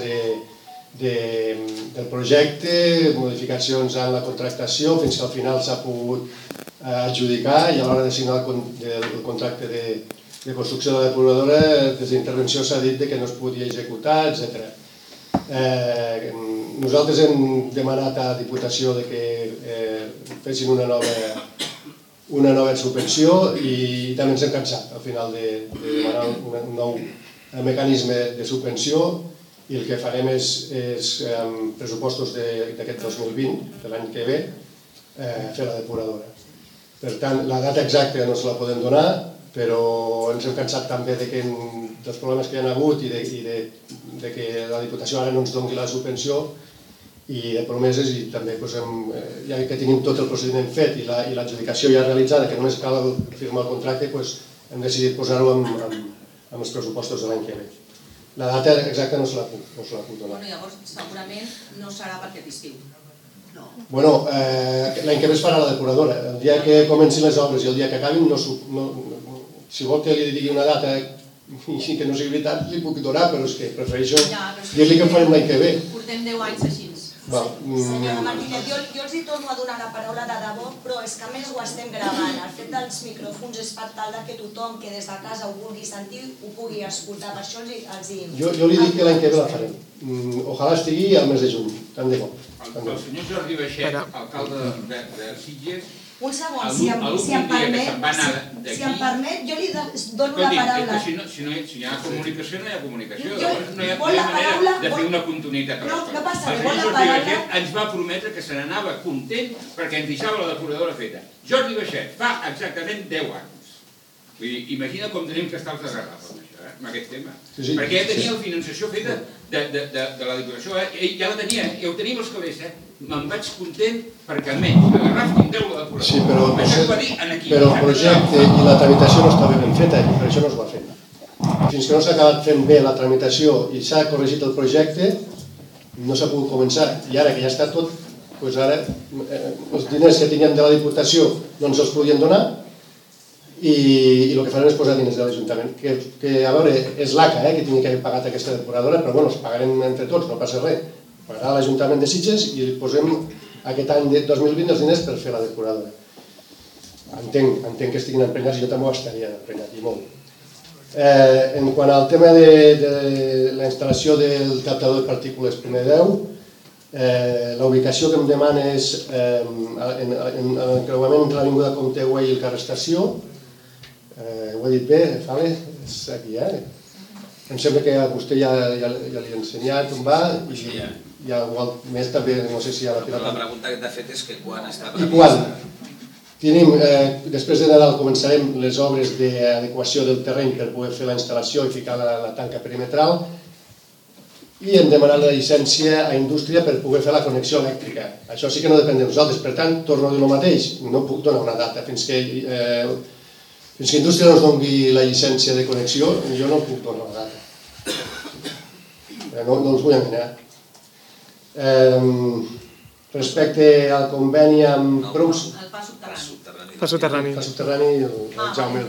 del projecte, modificacions en la contractació, fins que al final s'ha pogut adjudicar i a l'hora de signar el contracte de construcció de la depuradora, des d'intervenció s'ha dit que no es podia executar, etc. Nosaltres hem demanat a la Diputació que fessin una nova subvenció i també ens hem cansat al final de demanar un nou mecanisme de subvenció i el que farem és, amb pressupostos d'aquest 2020, de l'any que ve, fer la depuradora. Per tant, la data exacta no se la podem donar, però ens hem cansat també dels problemes que hi ha hagut i de que la Diputació ara no ens doni la subvenció i de promeses, i també ja que tenim tot el procediment fet i l'adjudicació ja realitzada, que només cal firmar el contracte, hem decidit posar-ho amb els pressupostos de l'any que ve. La data exacta no se la puc donar. Llavors, segurament no serà per aquest estiu. Bueno, l'any que ve es farà la depuradora. El dia que comencin les obres i el dia que acabin, si vol que li digui una data i que no sigui veritat, li puc donar, però és que prefereixo dir-li que en farem l'any que ve. Portem 10 anys així. Senyora Martínez, jo els hi torno a donar la paraula de debò, però és que a més ho estem gravant. El fet dels micròfons és per tal que tothom que des de casa ho vulgui sentir ho pugui escoltar. Per això els hi... Jo li dic que l'any que ve la farem. Ojalà estigui al mes de juny, tant de bo. El senyor Jordi Baixet, alcalde de Sitges... Un segon, si em permet, jo li dono la paraula. Si hi ha comunicació, no hi ha comunicació. No hi ha manera de fer una continuïtat. No passa res. El senyor Jordi Baixet ens va prometre que se n'anava content perquè ens deixava la depuradora feta. Jordi Baixet, fa exactament 10 anys. Vull dir, imagina com tenim que estar els de Garraf amb aquest tema. Perquè ja tenia la finançació feta de la Diputació. Ja la tenia, ja ho tenim els calés. Me'n vaig content perquè almenys a Garraf tindreu la depuradora. Sí, però el projecte i la tramitació no estava ben feta i per això no es va fer. Fins que no s'ha acabat fent bé la tramitació i s'ha corregit el projecte, no s'ha pogut començar. I ara que ja està tot, doncs ara els diners que tinguem de la Diputació no ens els podien donar i el que farem és posar diners de l'Ajuntament. Que a veure, és l'ACA que tingui que haver pagat aquesta depuradora, però bueno, els pagarem entre tots, no passa res. Pagarà l'Ajuntament de Sitges i posem aquest any de 2020 els diners per fer la depuradora. Entenc que estiguin emprenyats i jo també ho estaria emprenyat, i molt. En quant al tema de la instal·lació del captador de partícules primer 10, la ubicació que em demana és en l'encreuament entre l'Avinguda Comte Güell i el carrer Estació. Ho he dit bé, Fale? És aquí, Em sembla que a vostè ja li he ensenyat on va i algú més també, no sé si ja l'ha tirat. La pregunta que t'ha fet és que quan està previst. I quan? Tenim, després de Nadal començarem les obres d'adequació del terreny per poder fer la instal·lació i ficar la tanca perimetral i hem demanat la llicència a Indústria per poder fer la connexió elèctrica. Això sí que no depèn de nosaltres, per tant, torno a dir el mateix, no puc donar una data fins que Indústria no ens doni la llicència de connexió, jo no puc donar una data. No els vull enganyar. Respecte al conveni amb Prous... El pas subterrani. Pas subterrani, el Jaume...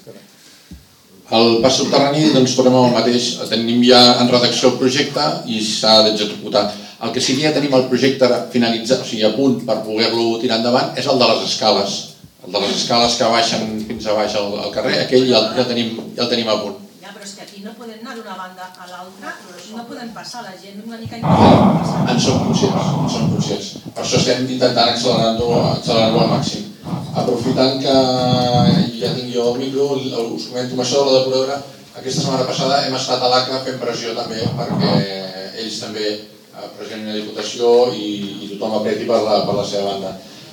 El pas subterrani, doncs tornem al mateix. Tenim ja en redacció el projecte i s'ha d'executar. El que sí que ja tenim el projecte finalitzat, o sigui, a punt per poder-lo tirar endavant, és el de les escales. El de les escales que baixen fins a baix al carrer, aquell ja el tenim a punt. Ja, però és que aquí no podem anar d'una banda a l'altra, no podem passar, la gent una mica impossible. En som conscients. Per això estem intentant accelerar-ho al màxim. Aprofitant que ja tinc jo el micro, us comento amb això de la depuradora. Aquesta setmana passada hem estat a l'ACA fent pressió també perquè ells també presionin la Diputació i tothom apreti per la seva banda.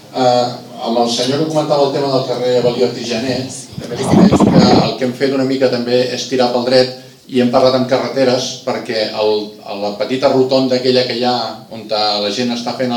Amb el senyor que comentava el tema del carrer Balió Artijaner, també li comento que el que hem fet una mica també és tirar pel dret i hem parlat amb carreteres perquè la petita rotonda aquella que hi ha on la gent està fent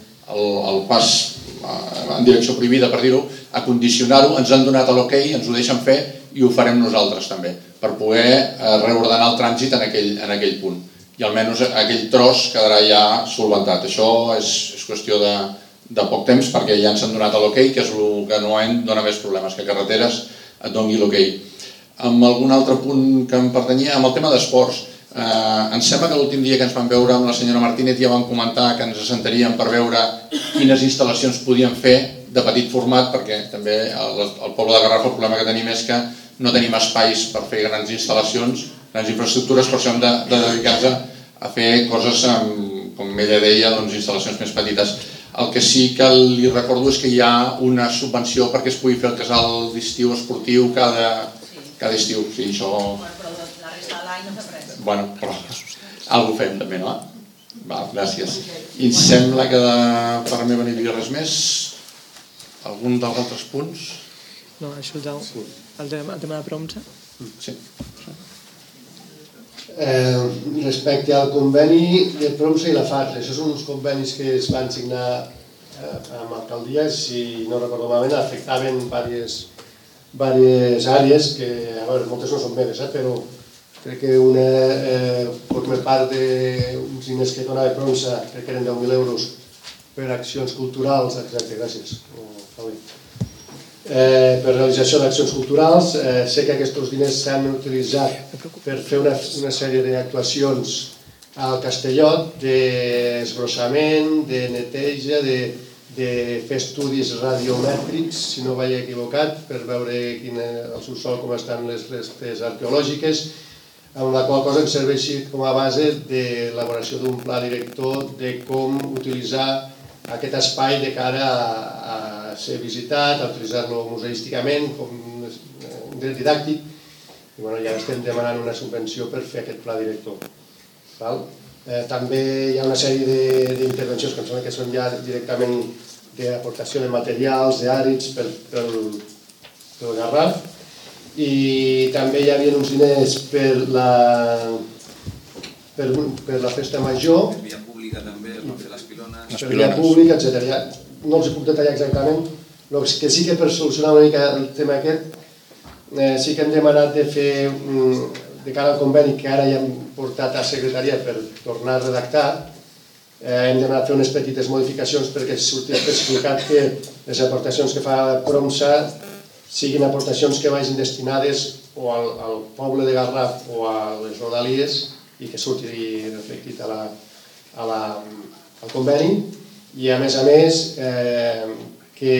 el pas en direcció prohibida, per dir-ho, a condicionar-ho, ens han donat l'ok, ens ho deixen fer i ho farem nosaltres també, per poder reordenar el trànsit en aquell punt. I almenys aquell tros quedarà ja solventat. Això és qüestió de poc temps perquè ja ens han donat l'ok, que és el que no dona més problemes, que carreteres et doni l'ok. Amb algun altre punt que em pertanyia, amb el tema d'esports. Em sembla que l'últim dia que ens vam veure amb la senyora Martínez ja vam comentar que ens assentaríem per veure quines instal·lacions podíem fer de petit format, perquè també al poble de Garraf el problema que tenim és que no tenim espais per fer grans instal·lacions, grans infraestructures, per això hem de dedicar-nos a fer coses, com ella deia, instal·lacions més petites. El que sí que li recordo és que hi ha una subvenció perquè es pugui fer el casal d'estiu esportiu cada estiu. Sí, això... Però la resta de l'any no fem res. Bueno, però alguna cosa fem també, no? Va, gràcies. I em sembla que per mi no hi havia res més. Algun dels altres punts? No, això el tema de promsa? Sí. Respecte al conveni de promsa i la FATRE, això són uns convenis que es van signar amb alcaldies, si no recordo malament, afectaven diverses àrees que, a veure, moltes no són meves, però crec que una forma part d'uns diners que donava promsa, crec que eren 10.000 euros per accions culturals, exacte, gràcies. Per realització d'accions culturals. Sé que aquests diners s'han utilitzat per fer una sèrie d'actuacions al Castellot d'esbrossament, de neteja, de fer estudis radiomètrics, si no vaig equivocat, per veure al subsol com estan les restes arqueològiques, amb la qual cosa ens serveixi com a base d'elaboració d'un pla director de com utilitzar aquest espai de cara a ser visitat, a utilitzar-lo museísticament, com un dret didàctic, i ja estem demanant una subvenció per fer aquest pla director. També hi ha una sèrie d'intervencions que em sembla que són ja directament d'aportació de materials, d'àrids pel Garraf, i també hi havia uns diners per la festa major, per via pública també, es van fer les pilones, per via pública, etc. No els puc detallar exactament, el que sí que per solucionar una mica el tema aquest, sí que hem demanat de fer, de cara al conveni que ara ja hem portat a secretaria per tornar a redactar, hem demanat fer unes petites modificacions perquè surti especificat que les aportacions que fa Promsa siguin aportacions que vagin destinades o al poble de Garraf o a les rodalies i que surti reflectit al conveni, i a més que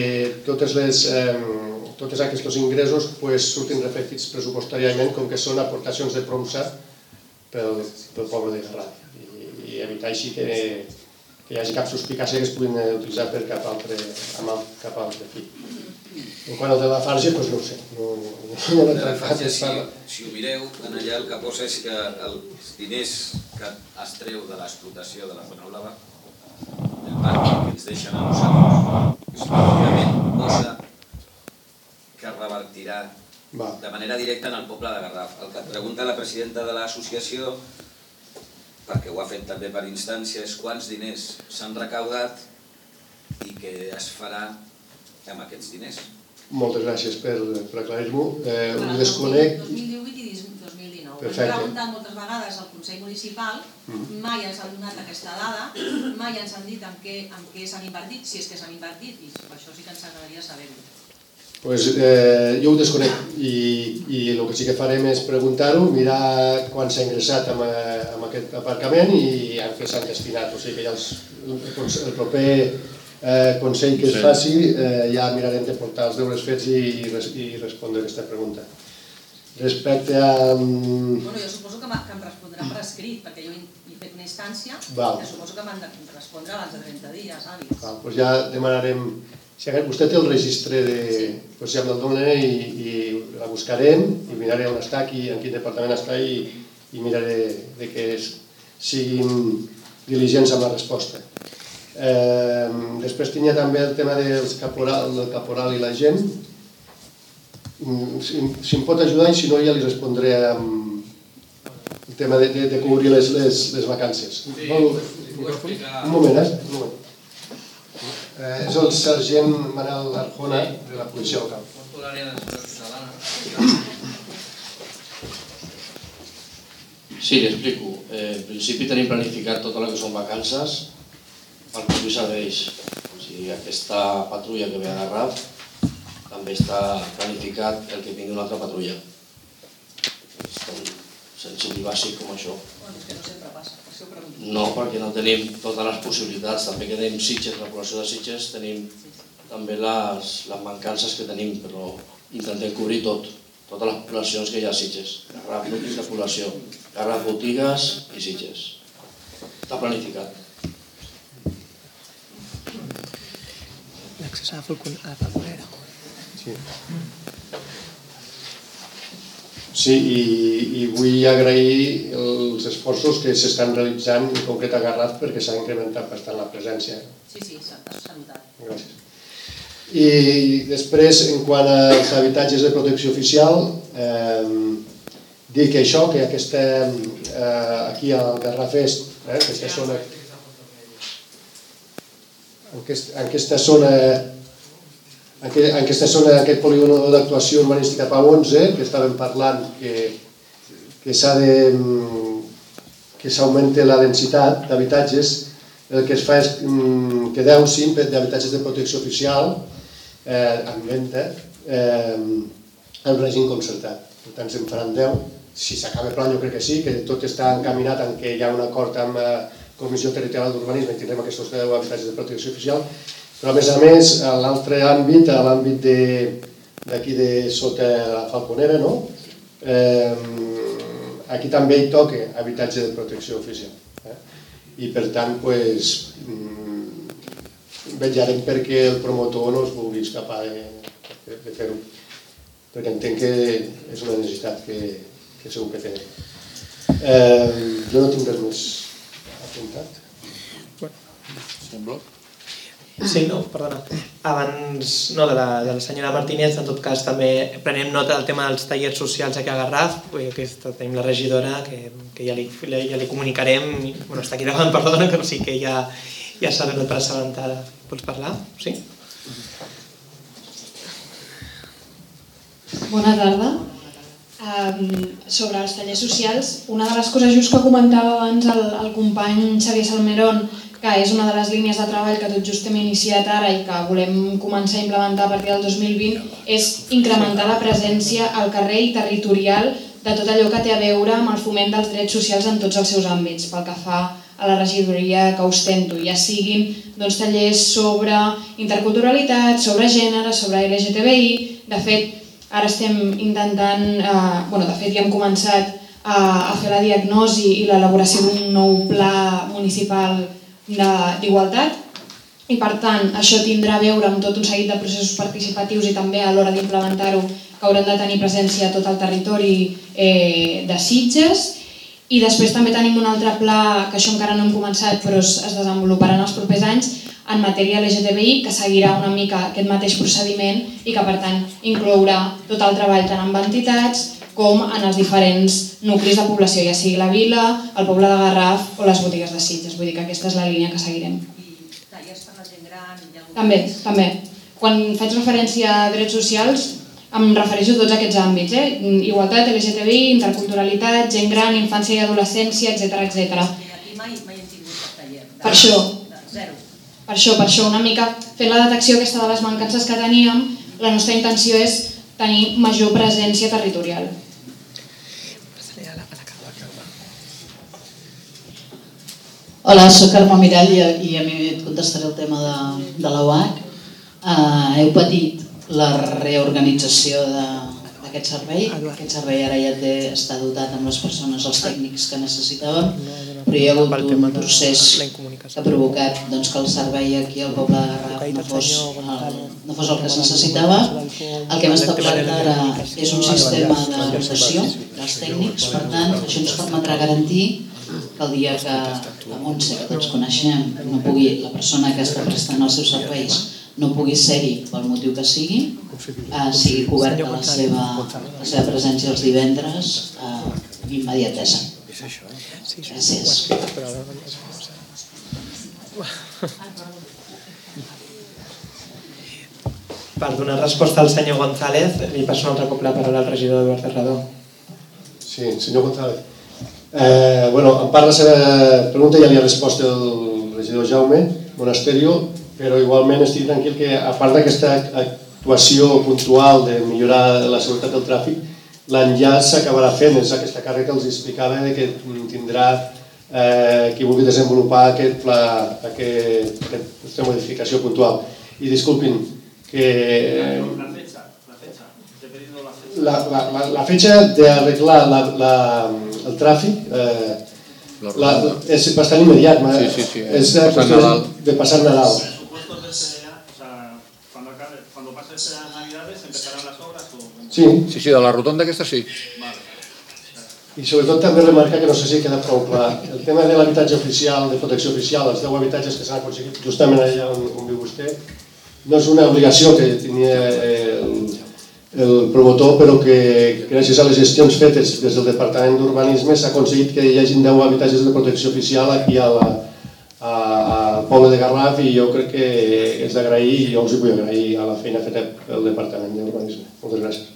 tots aquests ingressos surtin reflectits pressupostàriament com que són aportacions de Promsa pel poble de Garraf, i evitar així que hi hagi cap suspicàcia que es puguin utilitzar per cap altre fi. En quant al de la Farge, doncs no ho sé. De la Farge, si ho mireu, allà el que posa és que els diners que es treu de l'explotació de la zona blava, el parc que ens deixen a nosaltres, òbviament posa que revertirà de manera directa en el poble de Garraf. El que et pregunta la presidenta de l'associació, perquè ho ha fet també per instància, és quants diners s'han recaudat i què es farà amb aquests diners. Moltes gràcies per aclarir-m'ho. Ho desconec. 2018 i 2019. Perfecte. Hem preguntat moltes vegades al Consell Municipal, mai ens han donat aquesta dada, mai ens han dit en què s'han invertit, si és que s'han invertit, i això sí que ens agradaria saber-ho. Jo ho desconec i el que sí que farem és preguntar-ho, mirar quan s'ha ingressat en aquest aparcament i en què s'han destinat. O sigui que ja el proper consell que es faci ja mirarem de portar els deures fets i respondre aquesta pregunta. Respecte a... Jo suposo que em respondran per escrit, perquè jo he fet una instància que suposo que m'han de respondre abans de 30 dies, hàbils. Doncs ja demanarem... Vostè té el registre doncs ja me'l dona i la buscarem i miraré on està, en quin departament està i miraré que siguin diligents amb la resposta. Després tenia també el tema del caporal i la gent. Si em pot ajudar i si no ja li respondré amb el tema de cobrir les vacances. Un moment, un moment. És el sergent Manel Arjona de la policia local. Sí, li explico. En principi tenim planificat tot el que són vacances per complir serveis. O sigui, aquesta patrulla que ve a Garraf també està planificat el que vingui una altra patrulla. És tan senzill i bàsic com això. És que no sempre passa. No, perquè no tenim totes les possibilitats. També que tenim Sitges, la població de Sitges, tenim també les mancances que tenim, però intentem cobrir totes les poblacions que hi ha a Sitges. Garraf, nuclis de població, Garraf, botigues i Sitges. Està planificat. L'accés a la Falconera. Sí, i vull agrair els esforços que s'estan realitzant, en concret a Garraf, perquè s'ha incrementat bastant la presència. Sí, s'ha notat. Gràcies. I després, en quant als habitatges de protecció oficial, dir que això, que aquí al Garraf Est, aquesta zona, aquest polígon d'actuació urbanística Pau 11, que estàvem parlant que s'augmenti la densitat d'habitatges, el que es fa és que 10 d'habitatges de protecció oficial en venda en règim concertat. per tant se'n faran 10. Si s'acaba el pla jo crec que sí, que tot està encaminat en què hi ha un acord amb la Comissió Territorial d'Urbanisme i tindrem aquests 10 habitatges de protecció oficial. Però a més, l'altre àmbit, l'àmbit d'aquí de sota la Falconera, aquí també hi toca habitatge de protecció oficial. I per tant, vetllarem perquè el promotor no es vulgui escapar de fer-ho, perquè entenc que és una necessitat que segur que tenen. Jo no tinc res més apuntat. Sembla? Sí, no, perdona. Abans de la senyora Martínez, en tot cas també prenem nota del tema dels tallers socials aquí a Garraf, que tenim la regidora, que ja li comunicarem, bueno, està aquí davant, perdona, però sí que ja s'ha venut per assabentada. Pots parlar? Sí? Bona tarda. Sobre els tallers socials, una de les coses just que comentava abans el company Xavier Salmerón, que és una de les línies de treball que tot just hem iniciat ara i que volem començar a implementar a partir del 2020, és incrementar la presència al carrer i territorial de tot allò que té a veure amb el foment dels drets socials en tots els seus àmbits, pel que fa a la regidoria que ostento, ja siguin tallers sobre interculturalitat, sobre gènere, sobre LGTBI. De fet, ara estem intentant, de fet ja hem començat a fer la diagnosi i l'elaboració d'un nou pla municipal d'igualtat i per tant això tindrà a veure amb tot un seguit de processos participatius i també a l'hora d'implementar-ho que hauran de tenir presència a tot el territori de Sitges. I després també tenim un altre pla, que això encara no hem començat però es desenvoluparà en els propers anys, en matèria LGTBI, que seguirà una mica aquest mateix procediment i que per tant inclourà tot el treball tant amb entitats com en els diferents nuclis de població, ja sigui la vila, el poble de Garraf o les botigues de Sitges. Vull dir que aquesta és la línia que seguirem. I tallers per la gent gran? També. Quan faig referència a drets socials em refereixo a tots aquests àmbits, igualtat, LGTBI, interculturalitat, gent gran, infància i adolescència, etc. Aquí mai hem tingut cap taller. Per això. Zero. Per això, una mica fent la detecció aquesta de les mancances que teníem, la nostra intenció és tenir major presència territorial. Hola, soc Carme Mirall i a mi et contestaré el tema de la UAC. Heu patit la reorganització d'aquest servei. Aquest servei ara ja està dotat amb les persones, els tècnics que necessitàvem, però hi ha hagut un procés que ha provocat que el servei aquí al poble de Garraf no fos el que es necessitava. El que hem establert ara és un sistema de rotació dels tècnics, per tant, això ens permetrà garantir que el dia que la Montse, que tots coneixem, la persona que està prestant els seus serveis no pugui ser-hi pel motiu que sigui coberta la seva presència els divendres amb immediatesa. Gràcies. Per donar resposta al senyor González, li passo un altre cop la paraula al regidor Eduard Terrador. Sí, senyor González. En part la seva pregunta ja li ha respost el regidor Jaume Monasterio, però igualment estic tranquil que a part d'aquesta actuació puntual de millorar la seguretat del tràfic, l'enllaç s'acabarà fent, és aquesta càrrega que els explicava que tindrà qui vulgui desenvolupar aquesta modificació puntual. I disculpin, que la fecha d'arreglar el tràfic és bastant immediat, és de passar Nadal. Sí, de la rotonda aquesta sí. I sobretot també remarcar que no sé si queda prou clar. El tema de l'habitatge oficial, de protecció oficial, els 10 habitatges que s'han aconseguit justament allà on viu vostè, no és una obligació que tenia el promotor, però que gràcies a les gestions fetes des del Departament d'Urbanisme s'ha aconseguit que hi hagi 10 habitatges de protecció oficial aquí al poble de Garraf i jo crec que és d'agrair i jo us hi vull agrair a la feina feta pel Departament d'Urbanisme. Moltes gràcies.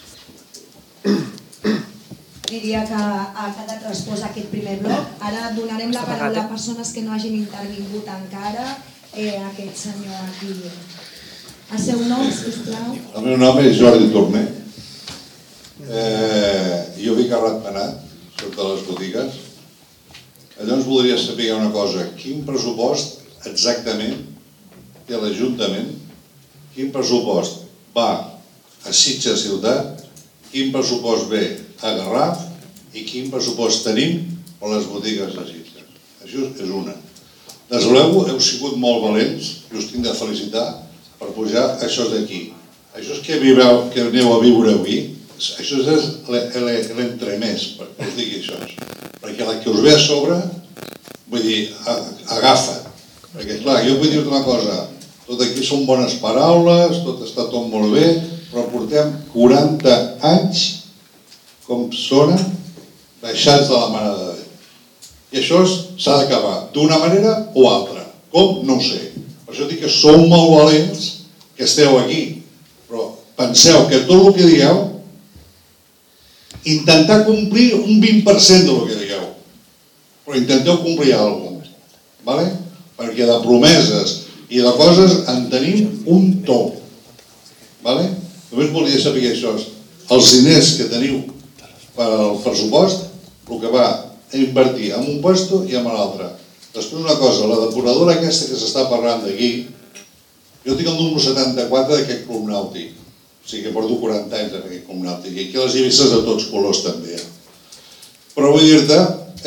Diria que ha quedat respost aquest primer bloc. Ara donarem la paraula a persones que no hagin intervingut encara. Aquest senyor aquí. El seu nom, sisplau. El meu nom és Jordi Torner. Jo vinc arratpenat sota les botigues. Llavors voldria saber una cosa, quin pressupost exactament té l'Ajuntament, quin pressupost va a Sitges Ciutat, quin pressupost ve a Garraf i quin pressupost tenim per les botigues de Sitges. Això és una. Desveleu, heu sigut molt valents i us tinc de felicitar per pujar això d'aquí. Això és que aneu a viure avui, això és l'entremès, perquè us digui això. Perquè la que us ve a sobre, vull dir, agafa't. Perquè, clar, jo vull dir-te una cosa, tot aquí són bones paraules, tot està tot molt bé, però portem 40 anys, com sona, baixats de la mare de Déu. I això s'ha d'acabar, d'una manera o altra. Com? No ho sé. Per això dic que sou molt valents que esteu aquí. Però penseu que tot el que digueu, intentar complir un 20% del que digueu. Però intenteu complir alguna cosa. Perquè de promeses i de coses en tenim un to. Només volia saber això. Els diners que teniu per al pressupost, el que va a invertir en un puesto i en l'altre. Després una cosa, la depuradora aquesta que s'està parlant d'aquí, jo tinc el número 74 d'aquest club nàutic. O sigui que porto 40 anys en aquest club nàutic. I aquí les he vistes de tots colors també. Però vull dir-te,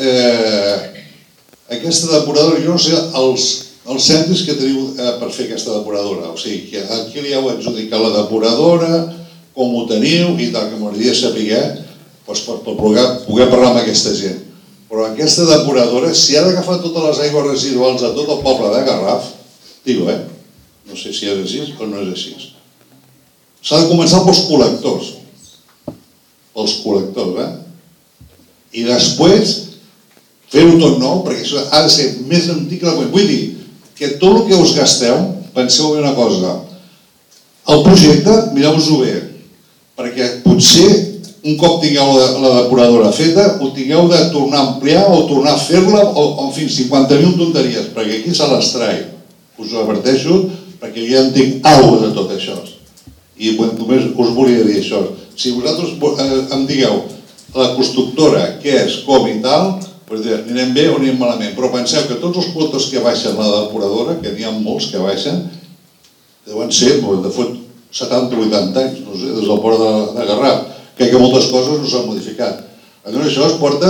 aquesta depuradora, jo no sé els centres que teniu per fer aquesta depuradora. O sigui, que aquí li heu adjudicat la depuradora, com ho teniu i tal, que m'agradaria saber per poder parlar amb aquesta gent. Però aquesta depuradora, si ha d'agafar totes les aigües residuals de tot el poble de Garraf, digo, no sé si és així o no és així. S'ha de començar pels col·lectors. Pels col·lectors, I després fer-ho tot nou, perquè això ha de ser més antic que la... Vull dir que tot el que us gasteu, penseu una cosa, el projecte, mireu-vos-ho bé, perquè potser un cop tingueu la depuradora feta, ho tingueu de tornar a ampliar o tornar a fer-la o fins 50.000 tonteries, perquè aquí se l'extrai. Us ho adverteixo, perquè jo ja en tinc alguna de tot això. I només us volia dir això. Si vosaltres em digueu la constructora, què és, com i tal, anirem bé o anirem malament. Però penseu que tots els col·lectors que baixen la depuradora, que n'hi ha molts que baixen, deuen ser, de fet, 70-80 anys, no sé, des del port de Garraf, que moltes coses no s'han modificat. Llavors això es porta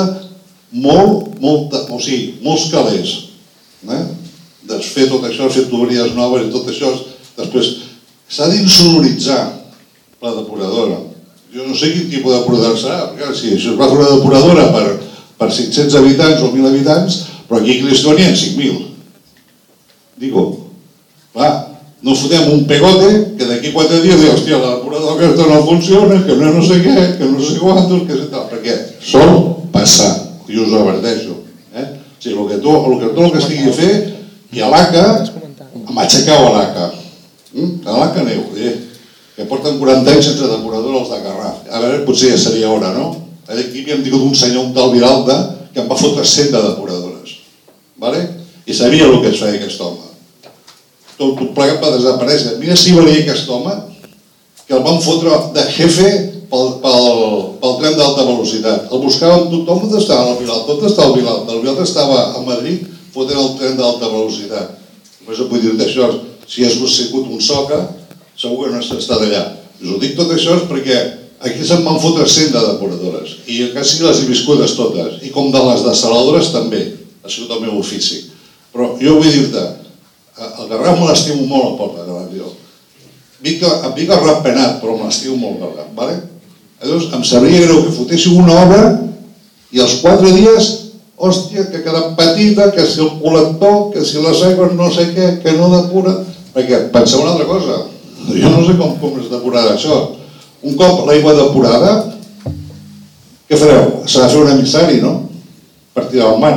molts calés. Desfer tot això, fer tuberies noves i tot això. Després s'ha d'insonoritzar la depuradora. Jo no sé quin tipus de depuradora serà, perquè si això es va fer una depuradora per 500 habitants o 1.000 habitants, però aquí a Cristo n'hi ha 5.000. Digo, clar, no fotem un pegote que d'aquí 4 dies diu, hòstia, la depuradora aquesta no funciona, que no sé què, que no sé quantos, que sé tal, perquè sol passar, i us ho adverteixo. O sigui, tot el que estigui a fer, i a l'ACA, m'aixecau a l'ACA. A l'ACA aneu, que porten 40 anys sense depuradora els de Garraf. A veure, potser ja seria hora, no? Aquí havíem tingut un senyor, un tal Viralda, que em va fotre 100 de depuradores. I sabia el que es feia aquest home. Tot plegat va desaparèixer. Mira si valia aquest home, que el van fotre de jefe pel tren d'alta velocitat. El buscaven tothom, on estava el Vilalta? On estava el Vilalta? El Vilalta estava a Madrid fotent el tren d'alta velocitat. Només vull dir-te això, si has sigut un soca, segur que no has estat allà. Us ho dic tot això perquè aquí se'n van fotre 100 de depuradores i quasi les he viscudes totes, i com de les desaladores també, ha sigut el meu ofici. Però jo vull dir-te, el Garraf me l'estimo molt al port de Garraf. Em dic arrapenat, però me l'estimo molt al Garraf. Llavors em sabria greu que fotéssiu una obra i els 4 dies, hòstia, que ha quedat petita, que si el col·lector, que si les aigües no sé què, que no depura... Perquè penseu una altra cosa, jo no sé com es depurarà això. Un cop l'aigua depurada, què fareu? S'ha de fer un emissari, no? Per tirar al mar.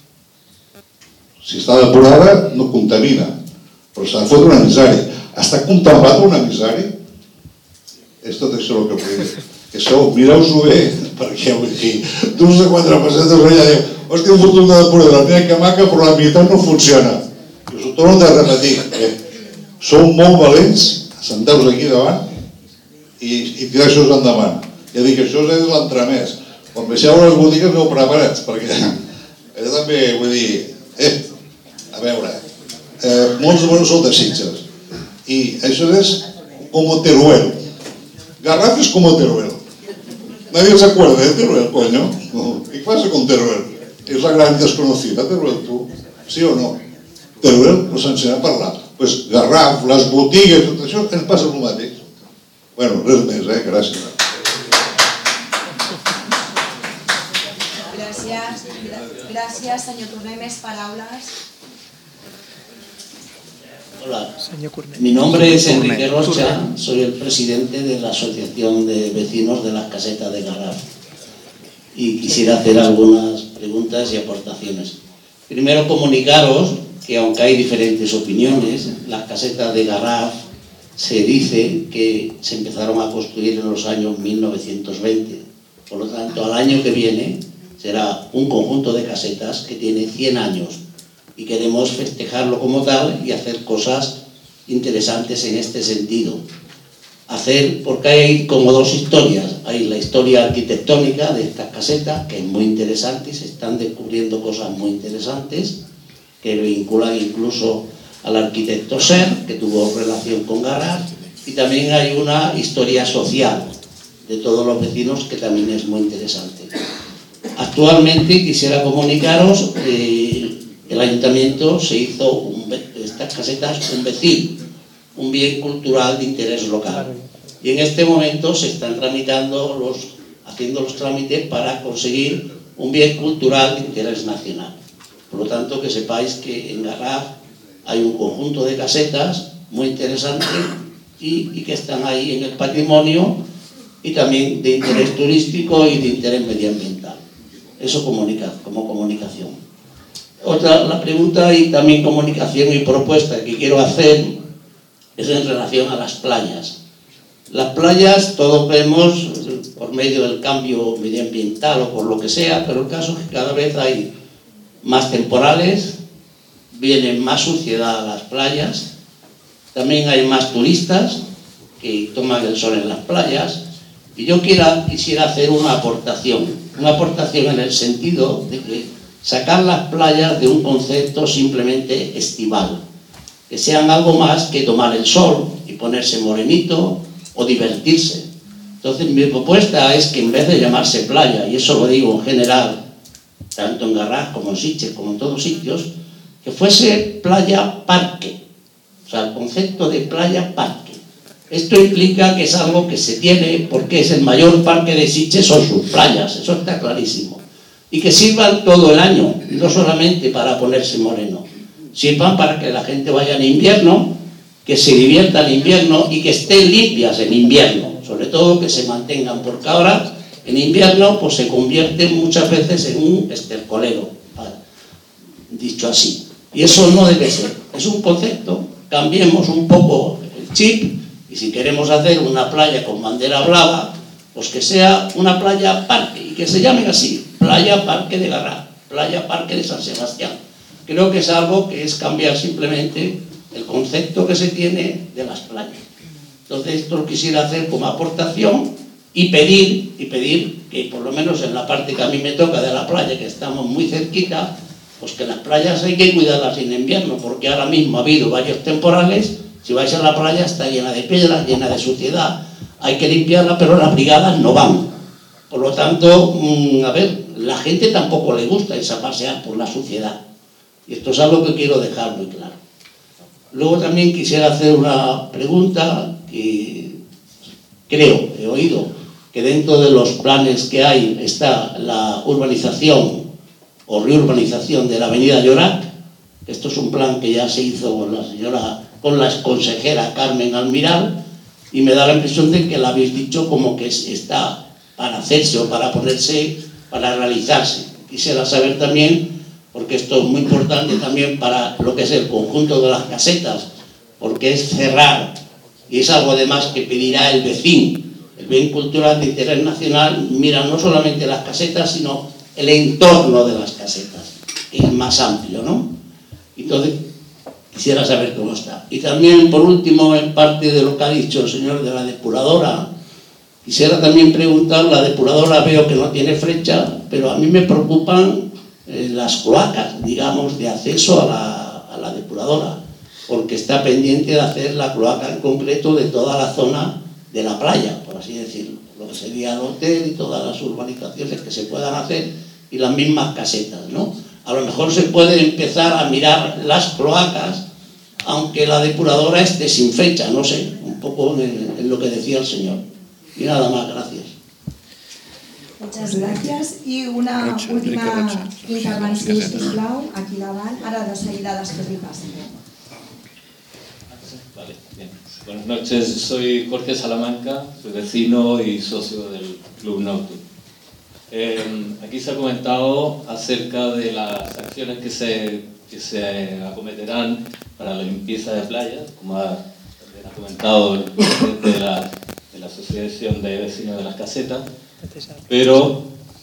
Si està depurada, no contamina, però s'ha de fotre un emissari. Està contemplat un emissari? És tot això el que vull dir. Que això, mireu-s'ho bé, perquè vull dir, d'uns de 4 pessetes allà diu, hòstia, he fotut una depuradora, mira que maca, però la meitat no funciona. I us ho torno a repetir. Sou molt valents, senteu-vos aquí davant i tireu-vos endavant. Ja dic, això és l'entremès. Quan baixeu a les botigues aneu preparats, perquè jo també vull dir, a veure, molts de bons són de Sitges, i això és com Teruel. Garraf es como Teruel. Nadie se acuerda de Teruel, coño. ¿Y qué pasa con Teruel? Es la gran desconocida, Teruel, tú. ¿Sí o no? Teruel nos ensenya a parlar. Pues Garraf, les botigues, tot això, ens passa el mateix. Bueno, res més, gràcies. Gràcies, senyor Torné. Més paraules? Hola, mi nombre es Enrique Rocha, soy el presidente de la Asociación de Vecinos de las Casetas de Garraf y quisiera hacer algunas preguntas y aportaciones. Primero, comunicaros que aunque hay diferentes opiniones, las casetas de Garraf se dice que se empezaron a construir en los años 1920. Por lo tanto, al año que viene será un conjunto de casetas que tiene 100 años y queremos festejarlo como tal y hacer cosas interesantes en este sentido. Porque hay como dos historias. Hay la historia arquitectónica de estas casetas, que es muy interesante y se están descubriendo cosas muy interesantes que vinculan incluso al arquitecto Ser, que tuvo relación con Garraf, y también hay una historia social de todos los vecinos que también es muy interesante. Actualmente quisiera comunicaros que el ayuntamiento se hizo estas casetas un bien cultural de interés local. Y en este momento se están haciendo los trámites para conseguir un bien cultural de interés nacional. Por lo tanto, que sepáis que en Garraf hay un conjunto de casetas muy interesantes y que están ahí en el patrimonio y también de interés turístico y de interés medioambiental. Eso como comunicación. La pregunta y también comunicación y propuesta que quiero hacer es en relación a las playas. Las playas todos vemos por medio del cambio medioambiental o por lo que sea, pero el caso es que cada vez hay más temporales, viene más suciedad a las playas, también hay más turistas que toman el sol en las playas, y yo quisiera hacer una aportación en el sentido de que sacar las playas de un concepto simplemente estival, que sean algo más que tomar el sol y ponerse morenito o divertirse. Entonces mi propuesta es que en vez de llamarse playa, y eso lo digo en general, tanto en Garraf como en Sitges, como en todos sitios, que fuese playa-parque, o sea, el concepto de playa-parque. Esto implica que es algo que se tiene porque es el mayor parque de Sitges, son sus playas, eso está clarísimo. Y que sirvan todo el año, no solamente para ponerse moreno, sirvan para que la gente vaya en invierno, que se divierta en invierno y que estén limpias en invierno, sobre todo que se mantengan, porque ahora en invierno pues se convierten muchas veces en un estercolero, dicho así. Y eso no debe ser, es un concepto, cambiemos un poco el chip y si queremos hacer una playa con bandera blava, pues que sea una playa parque y que se llame así, playa parque de Garraf, playa parque de San Sebastián. Creo que es algo que es cambiar simplemente el concepto que se tiene de las playas. Entonces esto lo quisiera hacer como aportación y pedir que por lo menos en la parte que a mí me toca de la playa, que estamos muy cerquita, pues que las playas hay que cuidarlas en invierno, porque ahora mismo ha habido varios temporales, si vais a la playa está llena de piedras, llena de suciedad, hay que limpiarla, pero las brigadas no van. Por lo tanto, la gente tampoco le gusta irse a pasear por la suciedad. Y esto es algo que quiero dejar muy claro. Luego también quisiera hacer una pregunta que he oído que dentro de los planes que hay está la urbanización o reurbanización de la avenida Llorac. Esto es un plan que ya se hizo con la consejera Carmen Almiral y me da la impresión de que la habéis dicho como que está para hacerse o para ponerse, para realizarse. Quisiera saber también, porque esto es muy importante también para lo que es el conjunto de las casetas, porque es cerrar, y es algo además que pedirá el vecino, el bien cultural de interés nacional, mira no solamente las casetas, sino el entorno de las casetas, que es más amplio, ¿no? Entonces, quisiera saber cómo está. Y también, por último, en parte de lo que ha dicho el señor de la depuradora, Quisiera también preguntar, la depuradora veo que no tiene flecha, pero a mí me preocupan las cloacas, digamos, de acceso a la depuradora, porque está pendiente de hacer la cloaca en concreto de toda la zona de la playa, por así decirlo, lo que sería el hotel y todas las urbanizaciones que se puedan hacer y las mismas casetas, ¿no? A lo mejor se puede empezar a mirar las cloacas, aunque la depuradora esté sin fecha, no sé, un poco en lo que decía el señor. Y nada más, gracias. Muchas gràcies. I una última intervenció, sisplau, aquí davant. Ara de seguida després li passen. Vale, bien. Buenas noches, soy Jorge Salamanca, soy vecino y socio del Club Nautu. Aquí se ha comentado acerca de las acciones que se acometerán para la limpieza de playas, como ha comentado el presidente de la Asociación de Vecinos de las Casetas, pero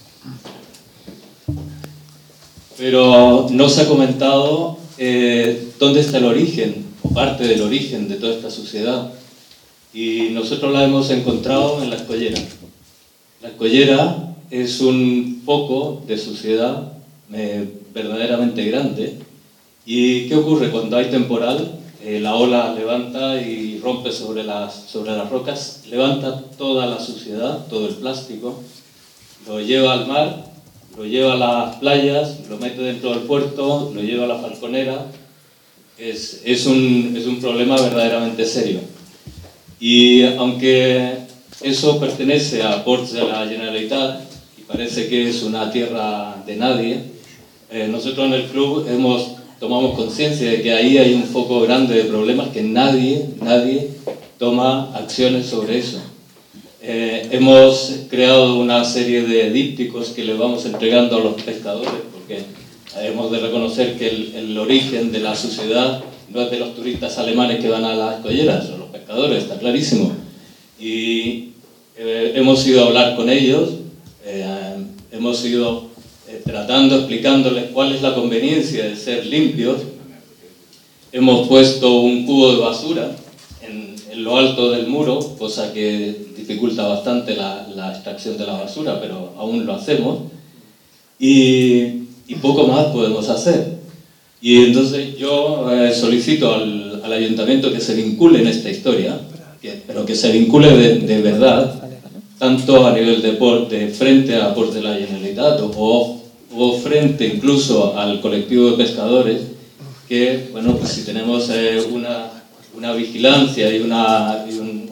no se ha comentado dónde está el origen, o parte del origen de toda esta suciedad, y nosotros la hemos encontrado en la escollera. La escollera es un foco de suciedad verdaderamente grande. ¿Y qué ocurre cuando hay temporal? La ola levanta y rompe sobre las rocas, levanta toda la suciedad, todo el plástico, lo lleva al mar, lo lleva a las playas, lo mete dentro del puerto, lo lleva a la Falconera. Es un problema verdaderamente serio. Y aunque eso pertenece a ports de la Generalitat y parece que es una tierra de nadie, nosotros en el club tomamos conciencia de que ahí hay un foco grande de problemas que nadie toma acciones sobre eso. Hemos creado una serie de dípticos que le vamos entregando a los pescadores, porque hemos de reconocer que el origen de la suciedad no es de los turistas alemanes que van a las escolleras, son los pescadores, está clarísimo. Y hemos ido a hablar con ellos, hemos ido explicándoles cuál es la conveniencia de ser limpios. Hemos puesto un cubo de basura en lo alto del muro, cosa que dificulta bastante la extracción de la basura, pero aún lo hacemos. Y poco más podemos hacer. Y entonces yo solicito al ayuntamiento que se vincule en esta historia, pero que se vincule de verdad, tanto a nivel de frente a Ports de la Generalitat o frente incluso al colectivo de pescadores, que, bueno, pues si tenemos una vigilancia y una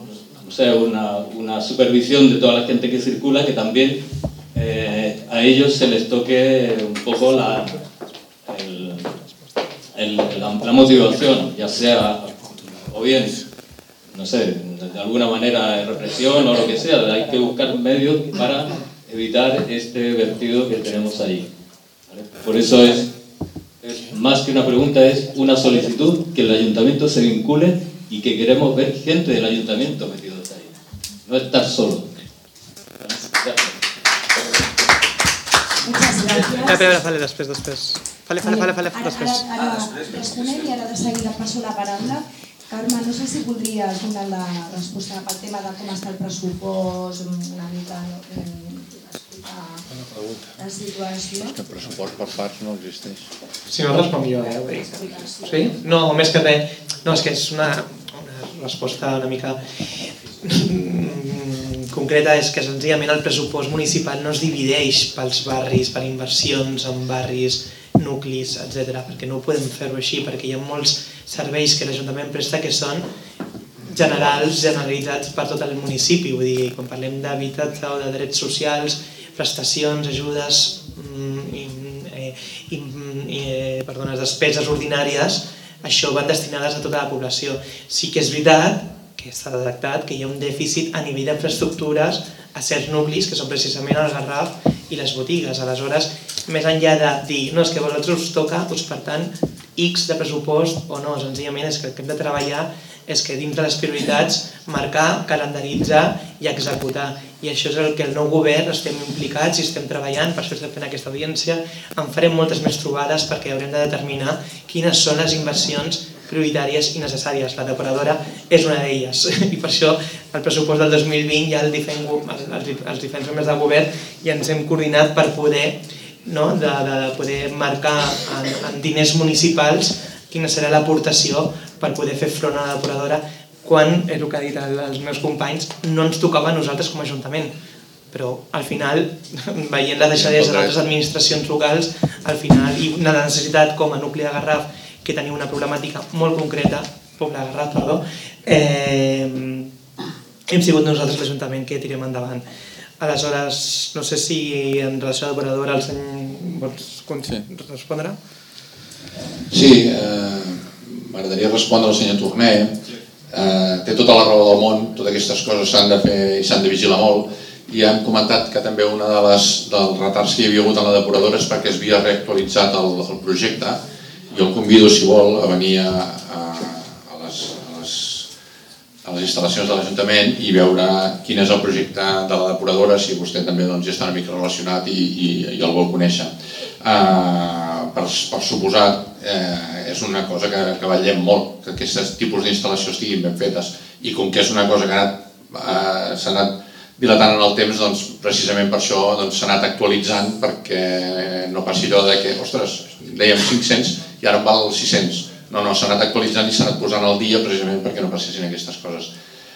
supervisión de toda la gente que circula, que también a ellos se les toque un poco la motivación, ya sea o bien, no sé, de alguna manera de represión o lo que sea. Hay que buscar medios para evitar este vertido que tenemos ahí, ¿vale? Por eso es más que una pregunta, es una solicitud, que el ayuntamiento se vincule y que queremos ver gente del ayuntamiento metidos ahí, no estar solo. Vale, després. Ara responem i ara de seguida passo la paraula. Carme, no sé si voldries donar la resposta pel tema de com està el pressupost, una mica explicar la situació. És que el pressupost per parts no existeix. Si no responc jo, Sí? No, més que res. No, és que és una resposta una mica concreta, és que senzillament el pressupost municipal no es divideix pels barris, per inversions en barris, nuclis, etc. Perquè no ho podem fer-ho així, perquè hi ha molts serveis que l'Ajuntament presta que són generalitzats per tot el municipi. Vull dir, quan parlem d'habitatge o de drets socials, prestacions, ajudes, despeses ordinàries, això van destinades a tota la població. Sí que és veritat que s'ha detectat que hi ha un dèficit a nivell d'infraestructures a certs nuclis, que són precisament el Garraf i les botigues. Aleshores, més enllà de dir, no, és que a vosaltres us toca, doncs per tant, X de pressupost o no, senzillament és que el que hem de treballar és que dins de les prioritats marcar, calendaritzar i executar. I això és el que el nou govern estem implicats i estem treballant, per això estem fent aquesta audiència. En farem moltes més trobades perquè haurem de determinar quines són les inversions prioritàries i necessàries. La depuradora és una d'elles i per això el pressupost del 2020 ja els diferents membres del govern ja ens hem coordinat per poder marcar en diners municipals quina serà l'aportació per poder fer front a la depuradora quan, és el que han dit els meus companys, no ens tocava a nosaltres com a Ajuntament. Però al final, veient la deixadesa d'altres administracions locals, al final, i una necessitat com a nucli de Garraf, que tenia una problemàtica molt concreta, poble de Garraf, perdó, hem sigut nosaltres l'Ajuntament que tirem endavant. Aleshores, no sé si en relació a la depuradora el senyor vols respondre? Sí, m'agradaria respondre al senyor Torner. Té tota la raó del món, totes aquestes coses s'han de fer i s'han de vigilar molt. I hem comentat que també un dels retards que hi havia hagut en la depuradora és perquè es havia reactualitzat el projecte. Jo el convido, si vol, a venir a les instal·lacions de l'Ajuntament i veure quin és el projecte de la depuradora, si vostè també ja està una mica relacionat i el vol conèixer. Per suposat, és una cosa que vetllem molt, que aquests tipus d'instal·lació estiguin ben fetes. I com que és una cosa que s'ha anat dilatant en el temps, precisament per això s'ha anat actualitzant perquè no passi allò que, ostres, dèiem 500 i ara en val 600. No, s'ha anat actualitzant i s'ha anat posant al dia precisament perquè no passessin aquestes coses.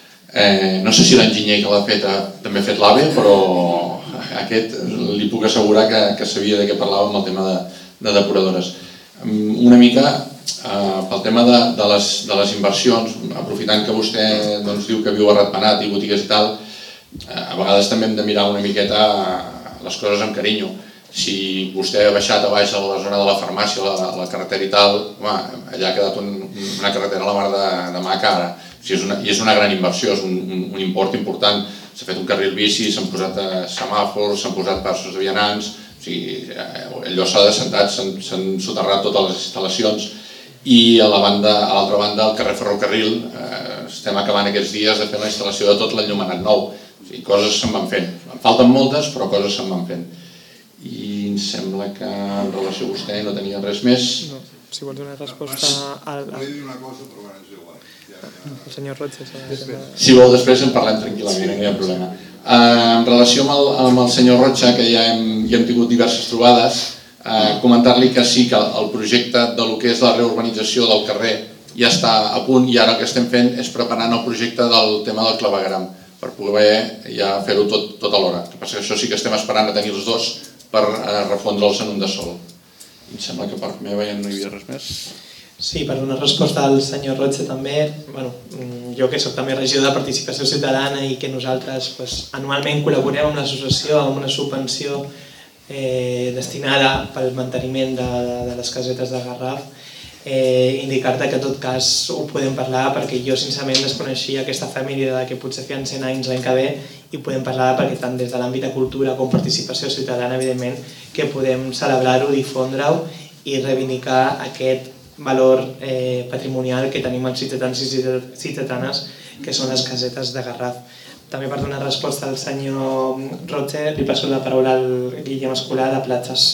No sé si l'enginyer que l'ha fet també ha fet l'AVE, però aquest li puc assegurar que sabia de què parlàvem amb el tema de depuradores. Una mica pel tema de les inversions, aprofitant que vostè diu que viu a Ratpenat i botigues i tal, a vegades també hem de mirar una miqueta les coses amb carinyo. Si vostè ha baixat a baix a la zona de la farmàcia, a la carretera i tal, allà ha quedat una carretera a la mar de mà cara. I és una gran inversió, és un import important. S'ha fet un carril bici, s'han posat semàfors, s'han posat passos de vianants, allò s'ha descentat, s'han soterrat totes les instal·lacions. I a l'altra banda, al carrer Ferrocarril, estem acabant aquests dies de fer la instal·lació de tot l'enllumenat nou. Coses se'n van fent. En falten moltes, però coses se'n van fent. I em sembla que en relació a vostè no tenia res més. Si vols donar resposta al... Volia dir una cosa, però bueno, és igual. El senyor Roig. Si vol, després en parlem tranquil·lament, no hi ha problema. En relació amb el senyor Roig, que ja hem tingut diverses trobades, comentar-li que sí que el projecte de lo que és la reurbanització del carrer ja està a punt i ara el que estem fent és preparant el projecte del tema del clavegueram per poder ja fer-ho tot alhora. El que passa que això sí que estem esperant a tenir els dos per refondre'ls en un de sol. Em sembla que per meva ja no hi havia res més. Sí, per donar resposta al senyor Roig també, jo que soc també regidor de Participació Ciutadana i que nosaltres anualment col·laborem amb l'associació amb una subvenció destinada pel manteniment de les casetes de Garraf, indicar-te que en tot cas ho podem parlar perquè jo sincerament desconeixia aquesta família que potser feien 100 anys l'any que ve i podem parlar perquè tant des de l'àmbit de cultura com participació ciutadana evidentment que podem celebrar-ho, difondre-ho i reivindicar aquest valor patrimonial que tenim els ciutadans i ciutadanes que són les casetes de Garraf. També per donar resposta al senyor Roig li passo la paraula al Guillem Escolà de Platges.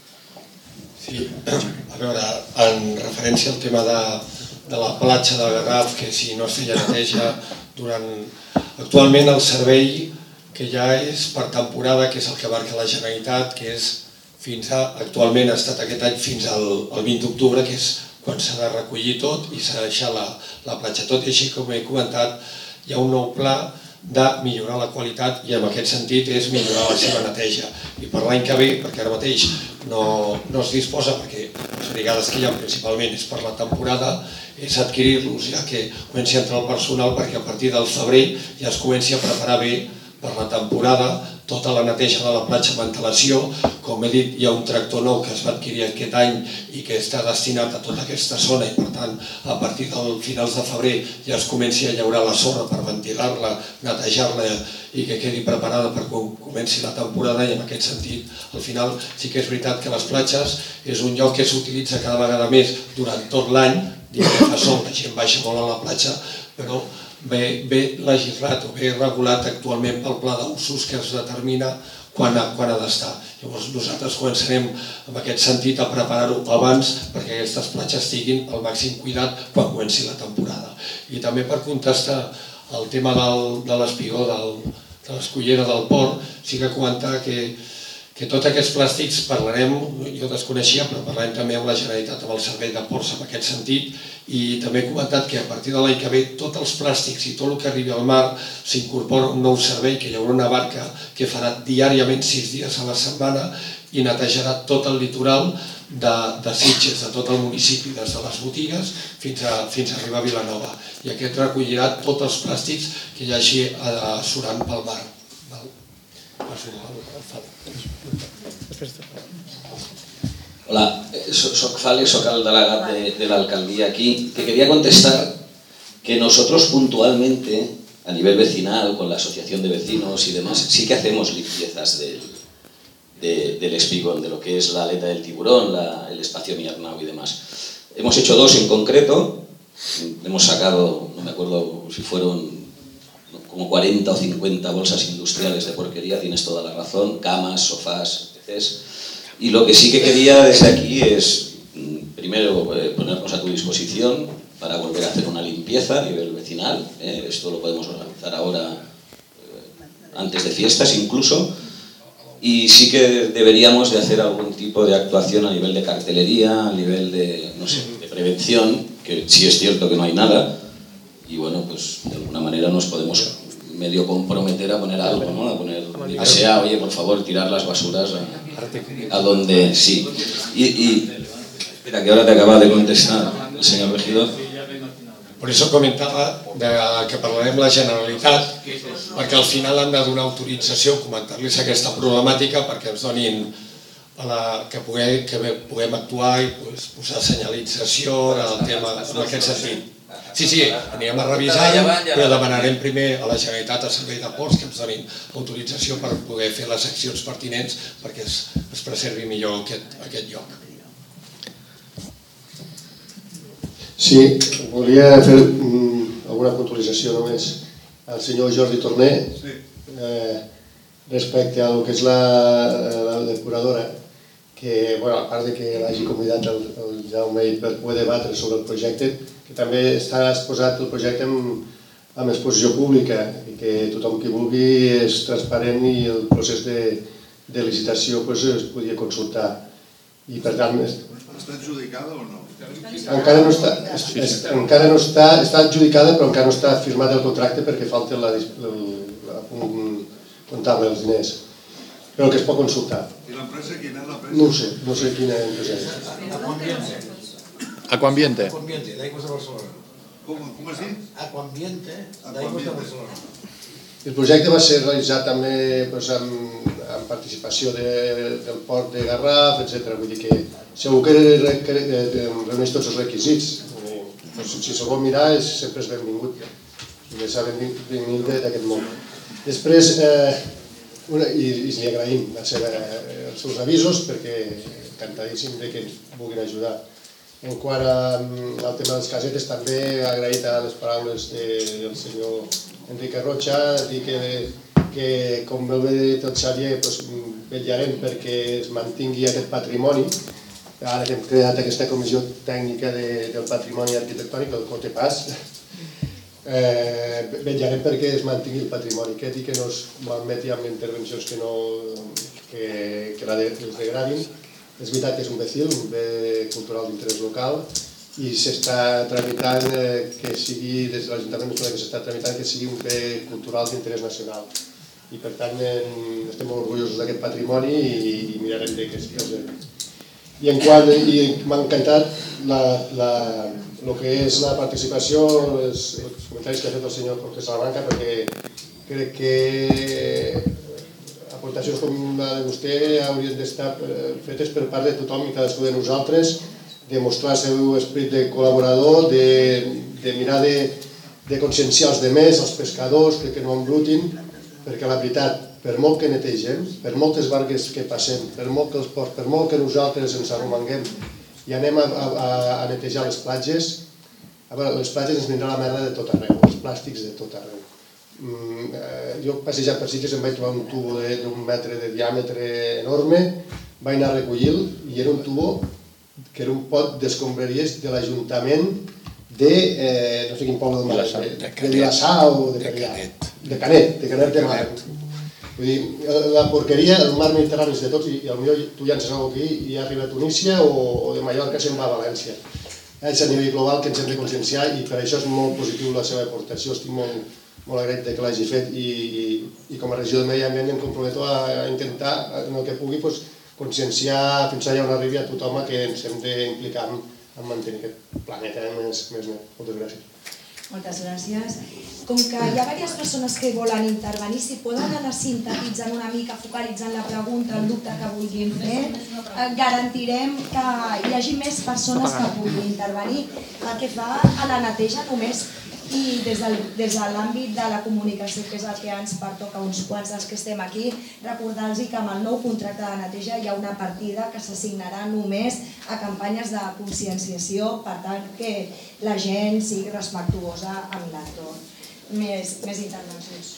Sí, a veure, en referència al tema de la platja del Garraf, que si no es feia neteja durant... Actualment el servei que ja és per temporada, que és el que marca la Generalitat, que és actualment ha estat aquest any fins al 20 d'octubre, que és quan s'ha de recollir tot i s'ha de deixar la platja. Tot i així, com he comentat, hi ha un nou pla de millorar la qualitat i en aquest sentit és millorar la seva neteja. I per l'any que ve, perquè ara mateix no es disposa, perquè les brigades que hi ha principalment és per la temporada, és adquirir-los ja que comenci a entrar el personal perquè a partir del febrer ja es comenci a preparar bé per la temporada tota la neteja de la platja, ventilació. Com he dit, hi ha un tractor nou que es va adquirir aquest any i que està destinat a tota aquesta zona i per tant a partir del finals de febrer ja es comenci a llaurar la sorra per ventilar-la, netejar-la i que quedi preparada per quan comenci la temporada i en aquest sentit al final sí que és veritat que les platges és un lloc que s'utilitza cada vegada més durant tot l'any, dia que fa sol, la gent baixa molt a la platja, però ve legislat o ve regulat actualment pel pla d'usos que es determina quan ha d'estar. Llavors nosaltres començarem en aquest sentit a preparar-ho abans perquè aquestes platges estiguin al màxim cuidat quan comenci la temporada. I també per contestar el tema de l'espigó, de l'escullera del port, sí que comentar que tots aquests plàstics parlarem, jo desconeixia, però parlarem també amb la Generalitat, amb el Servei de Ports en aquest sentit, i també he comentat que a partir de l'any que ve tots els plàstics i tot el que arribi al mar s'incorpora un nou servei, que hi haurà una barca que farà diàriament 6 dies a la setmana i netejarà tot el litoral de Sitges, de tot el municipi, des de les botigues fins a arribar a Vilanova. I aquest recollirà tots els plàstics que hi hagi surant pel mar. Hola, soc Fale, soc el delegat de la alcaldía aquí. Te quería contestar que nosotros puntualmente, a nivel vecinal, con la asociación de vecinos y demás, sí que hacemos limpiezas del espigón, de lo que es la aleta del tiburón, el espacio Miarnau y demás. Hemos hecho 2 en concreto, hemos sacado, no me acuerdo si fueron como 40 o 50 bolsas industriales de porquería, tienes toda la razón, camas, sofás, etc. Y lo que sí que quería desde aquí es, primero, ponernos a tu disposición para volver a hacer una limpieza a nivel vecinal. Esto lo podemos organizar ahora, antes de fiestas incluso. Y sí que deberíamos de hacer algún tipo de actuación a nivel de cartelería, a nivel de, no sé, de prevención, que sí es cierto que no hay nada. Y bueno, pues de alguna manera nos podemos medio comprometer a poner algo, ¿no? A poner, que sea, oye, por favor, tirar las basuras a donde sí. Y espera, que ahora te acaba de contestar el señor regidor. Per això comentava que parlarem amb la Generalitat, perquè al final han de donar autorització, comentar-los aquesta problemàtica perquè ens donin que puguem actuar i posar senyalització del tema en aquest sentit. Sí, anirem a revisar, però demanarem primer a la Generalitat, al Servei de Ports, que ens donin autorització per poder fer les accions pertinents perquè es preservi millor aquest lloc. Sí, volia fer alguna puntualització només al senyor Jordi Torner respecte a lo que és la depuradora, que a part de que l'hagi convidat el Jaume per poder debatre sobre el projecte, que també està exposat el projecte amb exposició pública i que tothom que vulgui és transparent i el procés de licitació es podia consultar. I per tant... Està adjudicada o no? Encara no està adjudicada, però encara no està firmat el contracte perquè falta l'apunt comptable dels diners. Però que es pot consultar. I l'empresa quina és l'empresa? No sé quina empresa és. Aquambiente. Aquambiente, d'Aigües de Barcelona. Com has dit? Aquambiente, d'Aigües de Barcelona. El projecte va ser realitzat també amb participació del port de Garraf, etc. Vull dir que segur que reuneix tots els requisits. Si s'ho vol mirar, sempre és benvingut. Ja saben, benvingut d'aquest món. Després, i li agraïm els seus avisos perquè encantadíssim que ens vulguin ajudar. En quant al tema dels casetes, també he agraït a les paraules del senyor Enrique Rocha, dir que, com bé dit el Xavier, vetllarem perquè es mantingui aquest patrimoni. Ara que hem creat aquesta comissió tècnica del patrimoni arquitectònic, el COTEPAS, vetllarem perquè es mantingui el patrimoni aquest i que no es malmeti amb intervencions que els degradin. És veritat que és un BCIL, un bé cultural d'interès local, i s'està tramitant que sigui, des de l'Ajuntament que s'està tramitant que sigui un bé cultural d'interès nacional. I per tant estem molt orgullosos d'aquest patrimoni i mirarem que es preservi. I m'ha encantat el que és la participació, els comentaris que ha fet el senyor Jorge Salamanca, perquè crec que aportacions com la de vostè haurien d'estar fetes per part de tothom i cadascú de nosaltres, de mostrar el seu esperit de col·laborador, de mirar de conscienciar els demés, els pescadors, que no embrutin, perquè la veritat, per molt que netegem, per moltes barques que passem, per molt que els ports, per molt que nosaltres ens arromanguem i anem a netejar les platges, a veure, les platges ens vindrà la merda de tot arreu, els plàstics de tot arreu. Jo passejant per Sitges em vaig trobar un tubo d'un metre de diàmetre enorme, vaig anar a recollir-lo i era un tubo que era un pot d'escombraries de l'Ajuntament de, no sé quin poble de Vilassar o de Canet, de Mar. Vull dir, la porqueria, el mar Mediterrani és de tots i potser tu llances algú aquí i arriba a Tunísia o de Mallorca se'n va a València. És a nivell global que ens hem de conscienciar i per això és molt positiu la seva aportació. Estic molt agraït que l'hagi fet i com a regidor de Medi Ambient em comprometo a intentar en el que pugui conscienciar fins allà on arribi a tothom que ens hem d'implicar en mantenir aquest planeta més net. Moltes gràcies. Moltes gràcies. Com que hi ha diverses persones que volen intervenir, si poden anar sintetitzant una mica, focalitzant la pregunta, el dubte que vulguin fer, garantirem que hi hagi més persones que puguin intervenir. El que fa a la neteja només, i des de l'àmbit de la comunicació, que és el que ens pertoca a uns quants dels que estem aquí, recordar-los que amb el nou contracte de neteja hi ha una partida que s'assignarà només a campanyes de conscienciació per tant que la gent sigui respectuosa amb l'entorn. Més intervencions.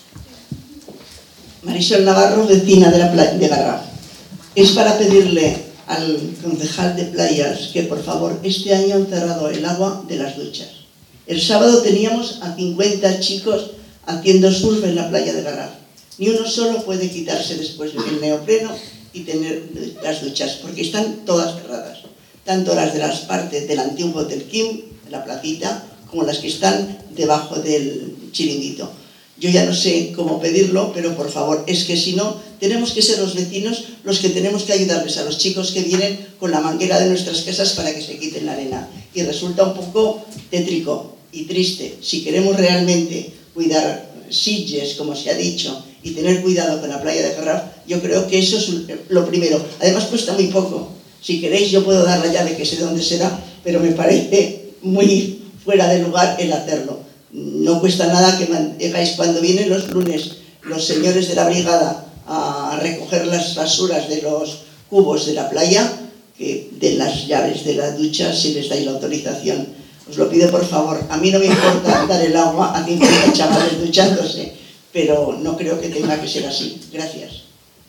Marisol Navarro, vecina de Garraf. Es para pedirle al concejal de playas que por favor este año han cerrado el agua de las duchas. El sábado teníamos a 50 chicos haciendo surf en la playa de Garraf. Ni uno solo puede quitarse después del neopreno y tener las duchas, porque están todas cerradas. Tanto las de las partes del antiguo Hotel Kim, la placita, como las que están debajo del chiringuito. Yo ya no sé cómo pedirlo, pero por favor, es que si no, tenemos que ser los vecinos los que tenemos que ayudarles a los chicos que vienen con la manguera de nuestras casas para que se quiten la arena. Y resulta un poco tétrico y triste. Si queremos realmente cuidar Sitges, como se ha dicho, y tener cuidado con la playa de Garraf, yo creo que eso es lo primero. Además cuesta muy poco. Si queréis yo puedo dar la llave, que sé dónde será, pero me parece muy fuera de lugar el hacerlo. No cuesta nada que hagáis cuando vienen los lunes los señores de la brigada a recoger las basuras de los cubos de la playa, que den las llaves de la ducha si les dais la autorización. Os lo pido por favor. A mí no me importa dar el agua a 50 chavales duchándose, pero no creo que tenga que ser así. Gracias.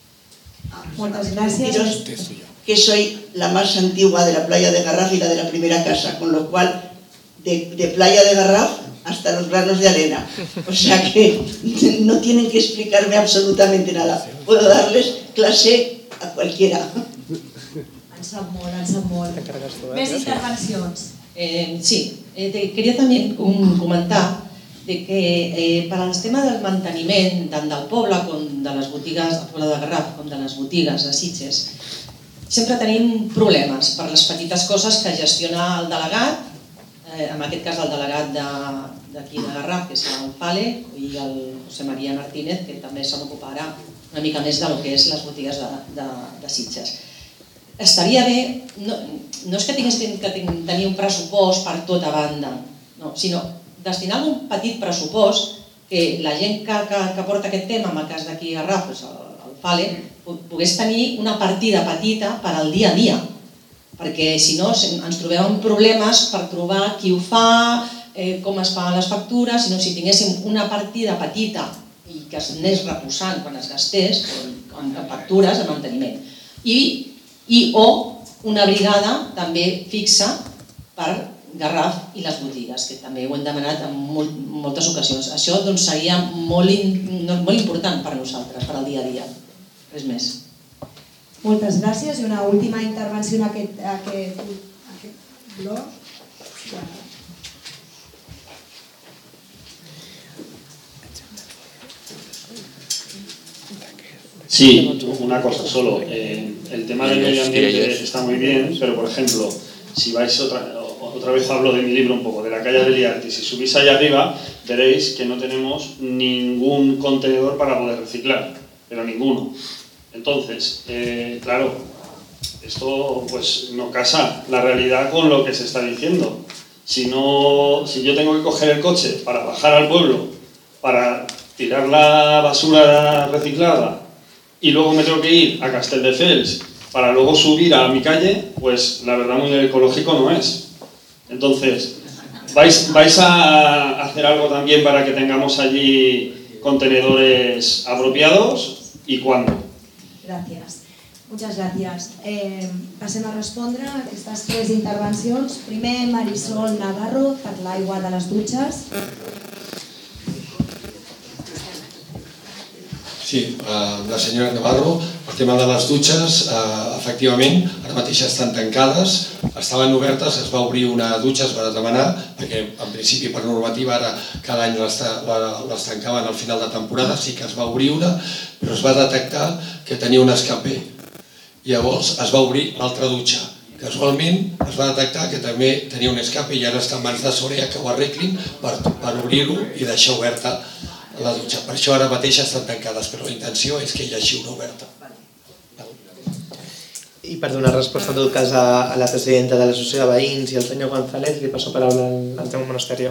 Muchas gracias. Que soy la más antigua de la playa de Garraf y la de la primera casa, con lo cual de playa de Garraf hasta los granos de arena. O sea que no tienen que explicarme absolutamente nada. Puedo darles clase a cualquiera. En sap molt. Més intervencions. Sí, quería también comentar de que per al tema del manteniment tant del poble com de les botigues del poble de Garraf com de les botigues de Sitges sempre tenim problemes per les petites coses que gestiona el delegat, en aquest cas el delegat d'aquí de Garraf, que és el Fale, i el José María Martínez, que també se n'ocuparà una mica més del que és les botigues de Sitges. Estaria bé, no és que tinguéssim que tenir un pressupost per tota banda, sinó destinar un petit pressupost que la gent que porta aquest tema, en el cas d'aquí a Garraf, el Fale, pogués tenir una partida petita per al dia a dia, perquè si no ens trobem amb problemes per trobar qui ho fa, com es paguen les factures, sinó si tinguéssim una partida petita i que es anés reposant quan es gastés, amb factures de manteniment. O una brigada també fixa per Garraf i les botigues, que també ho hem demanat en moltes ocasions. Això seria molt important per nosaltres, per al dia a dia. Res més. Moltes gràcies. I una última intervenció en aquest bloc. Sí, una cosa solo. El tema del medio ambiente está muy bien, pero por ejemplo, si vais otra vez hablo de mi libro un poco, de la calle del Iarti, si subís allá arriba veréis que no tenemos ningún contenedor para poder reciclar, pero ninguno. Entonces, claro, esto pues no casa la realidad con lo que se está diciendo. Si yo tengo que coger el coche para bajar al pueblo, para tirar la basura reciclada y luego me tengo que ir a Castelldefels para luego subir a mi calle, pues la verdad muy ecológico no es. Entonces, ¿vais a hacer algo también para que tengamos allí contenedores apropiados y cuándo? Gràcies. Muchas gracias. Passem a respondre a aquestes 3 intervencions. Primer, Marisol Navarro, per l'aigua de les dutxes. Sí, la senyora Navarro, el tema de les dutxes, efectivament, ara mateix estan tancades, estaven obertes, es va obrir una dutxa, es va demanar, perquè en principi per normativa ara cada any les tancaven al final de temporada, sí que es va obrir una, però es va detectar que tenia un escaper. Llavors es va obrir l'altra dutxa. Casualment es va detectar que també tenia un escape i ara està en mans de Sorea que ho arreglin per obrir-ho i deixar oberta la dutxa. Per això ara mateix estan tancades, però la intenció és que hi hagi una oberta. I per donar resposta en tot cas a la presidenta de l'associació de veïns i al senyor González, li passo paraula al Jaume Monasterio.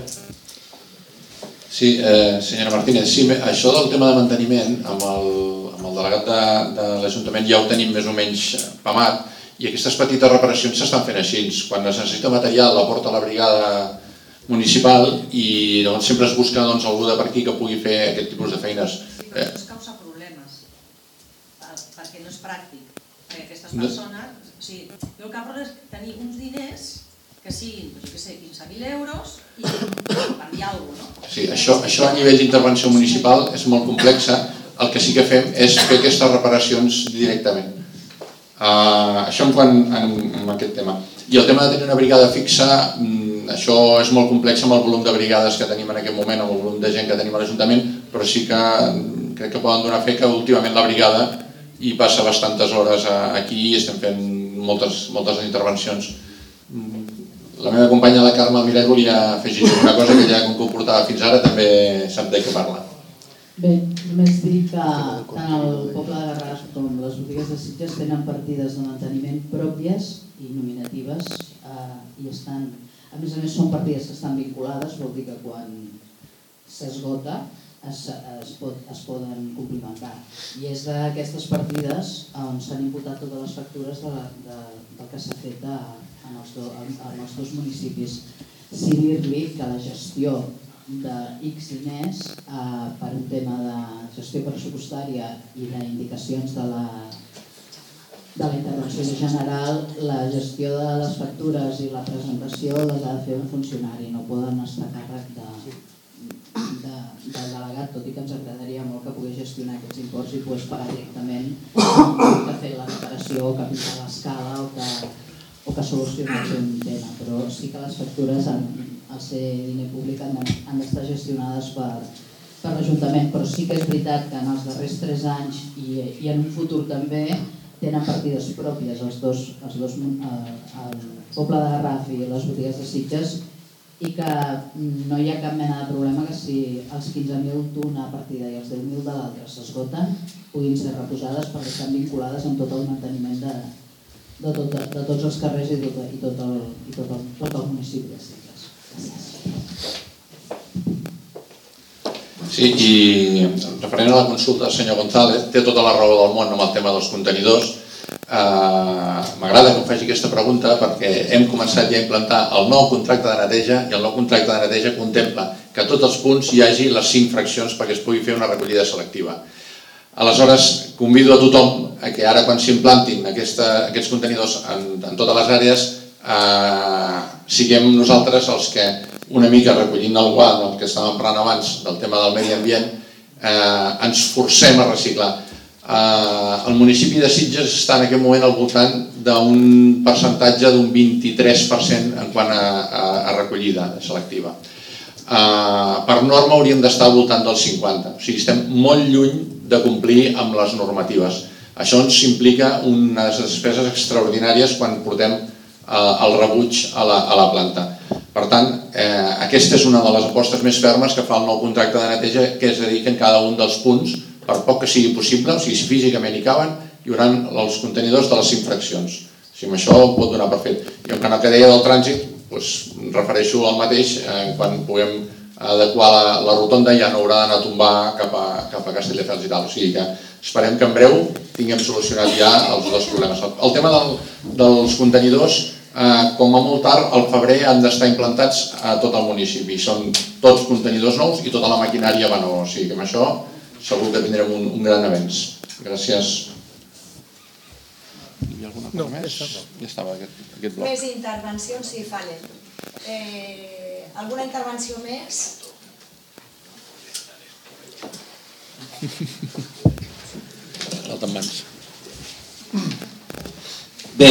Sí, senyora Martínez, sí, això del tema de manteniment amb el delegat de l'Ajuntament ja ho tenim més o menys pamat i aquestes petites reparacions s'estan fent així. Quan es necessita material la porta a la brigada municipal i llavors sempre es busca algú de per aquí que pugui fer aquest tipus de feines. Sí, però això es causa problemes, perquè no és pràctic, perquè aquestes persones... Jo el que volen és tenir uns diners que siguin, jo què sé, 15.000 euros i per dir alguna cosa, no? Sí, això a nivell d'intervenció municipal és molt complexa. El que sí que fem és fer aquestes reparacions directament. Això en aquest tema. I el tema de tenir una brigada fixa, això és molt complex amb el volum de brigades que tenim en aquest moment, amb el volum de gent que tenim a l'Ajuntament, però sí que crec que poden donar fe que últimament la brigada hi passa bastantes hores aquí i estem fent moltes intervencions. La meva companya, la Carme Miret, volia afegir una cosa que ja com que ho portava fins ara també sap de què parla. Bé, només dir que tant el poble de Garraf com les botigues de Sitges tenen partides de manteniment pròpies i nominatives i estan, a més són partides que estan vinculades, vol dir que quan s'esgota es poden complementar. I és d'aquestes partides on s'han imputat totes les factures del que s'ha fet en els dos municipis. Sí dir-li que la gestió de X diners per un tema de gestió pressupostària i d'indicacions de la intervenció general, la gestió de les factures i la presentació les ha de fer un funcionari, no poden estar a càrrec del delegat, tot i que ens agradaria molt que pogués gestionar aquests imports i pogués pagar directament que fer la reparació o que pintar l'escala o que solucionar un tema, però sí que les factures al ser diner públic han d'estar gestionades per l'Ajuntament, però sí que és veritat que en els darrers 3 anys i en un futur també tenen partides pròpies el poble de Garraf i les botigues de Sitges i que no hi ha cap mena de problema que si els 15.000 d'una partida i els 10.000 de l'altra s'esgoten puguin ser reposades perquè estan vinculades amb tot el manteniment de tots els carrers i tot el municipi de Sitges. Sí, i referent a la consulta del senyor González, té tota la raó del món amb el tema dels contenidors. M'agrada que em faci aquesta pregunta perquè hem començat ja a implantar el nou contracte de neteja i el nou contracte de neteja contempla que a tots els punts hi hagi les 5 fraccions perquè es pugui fer una recollida selectiva. Aleshores, convido a tothom que ara quan s'implantin aquests contenidors en totes les àrees siguem nosaltres els que una mica recollint el guant del que estàvem parlant abans del tema del medi ambient ens forcem a reciclar. El municipi de Sitges està en aquest moment al voltant d'un percentatge d'un 23% en quant a recollida selectiva. Per norma hauríem d'estar al voltant del 50%, o sigui, estem molt lluny de complir amb les normatives. Això ens implica unes despeses extraordinàries quan portem el rebuig a la planta. Per tant, aquesta és una de les apostes més fermes que fa el nou contracte de neteja, que és a dir que en cada un dels punts, per poc que sigui possible, o sigui, si físicament hi caben, hi haurà els contenidors de les 5 fraccions. O sigui, això ho pot donar per fet. I en el que deia del trànsit, refereixo al mateix, quan puguem adequar la rotonda ja no haurà d'anar a tombar cap a Castelldefels i tal. O sigui que esperem que en breu tinguem solucionat ja els dos problemes. El tema dels contenidors, com a molt tard, al febrer han d'estar implantats a tot el municipi. Són tots contenidors nous i tota la maquinària va nova. O sigui que amb això segur que tindrem un gran avenç. Gràcies. Hi ha alguna cosa més? Ja estava aquest bloc. Més intervencions, sí, Fallen. Alguna intervenció més? L'alta en mans. Bé,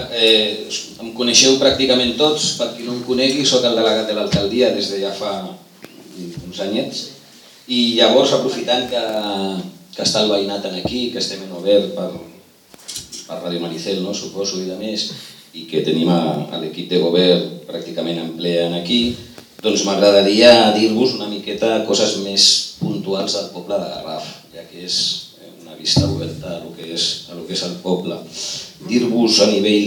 em coneixeu pràcticament tots. Per qui no em conegui, soc el delegat de l'alcaldia des de ja fa uns anyets. I llavors, aprofitant que està el veïnat aquí, que estem en obert per Radio Maricel, suposo, i de més, i que tenim l'equip de govern pràcticament en ple aquí, doncs m'agradaria dir-vos una miqueta coses més puntuals del poble de Garraf, ja que és una vista oberta a lo que és el poble. Dir-vos a nivell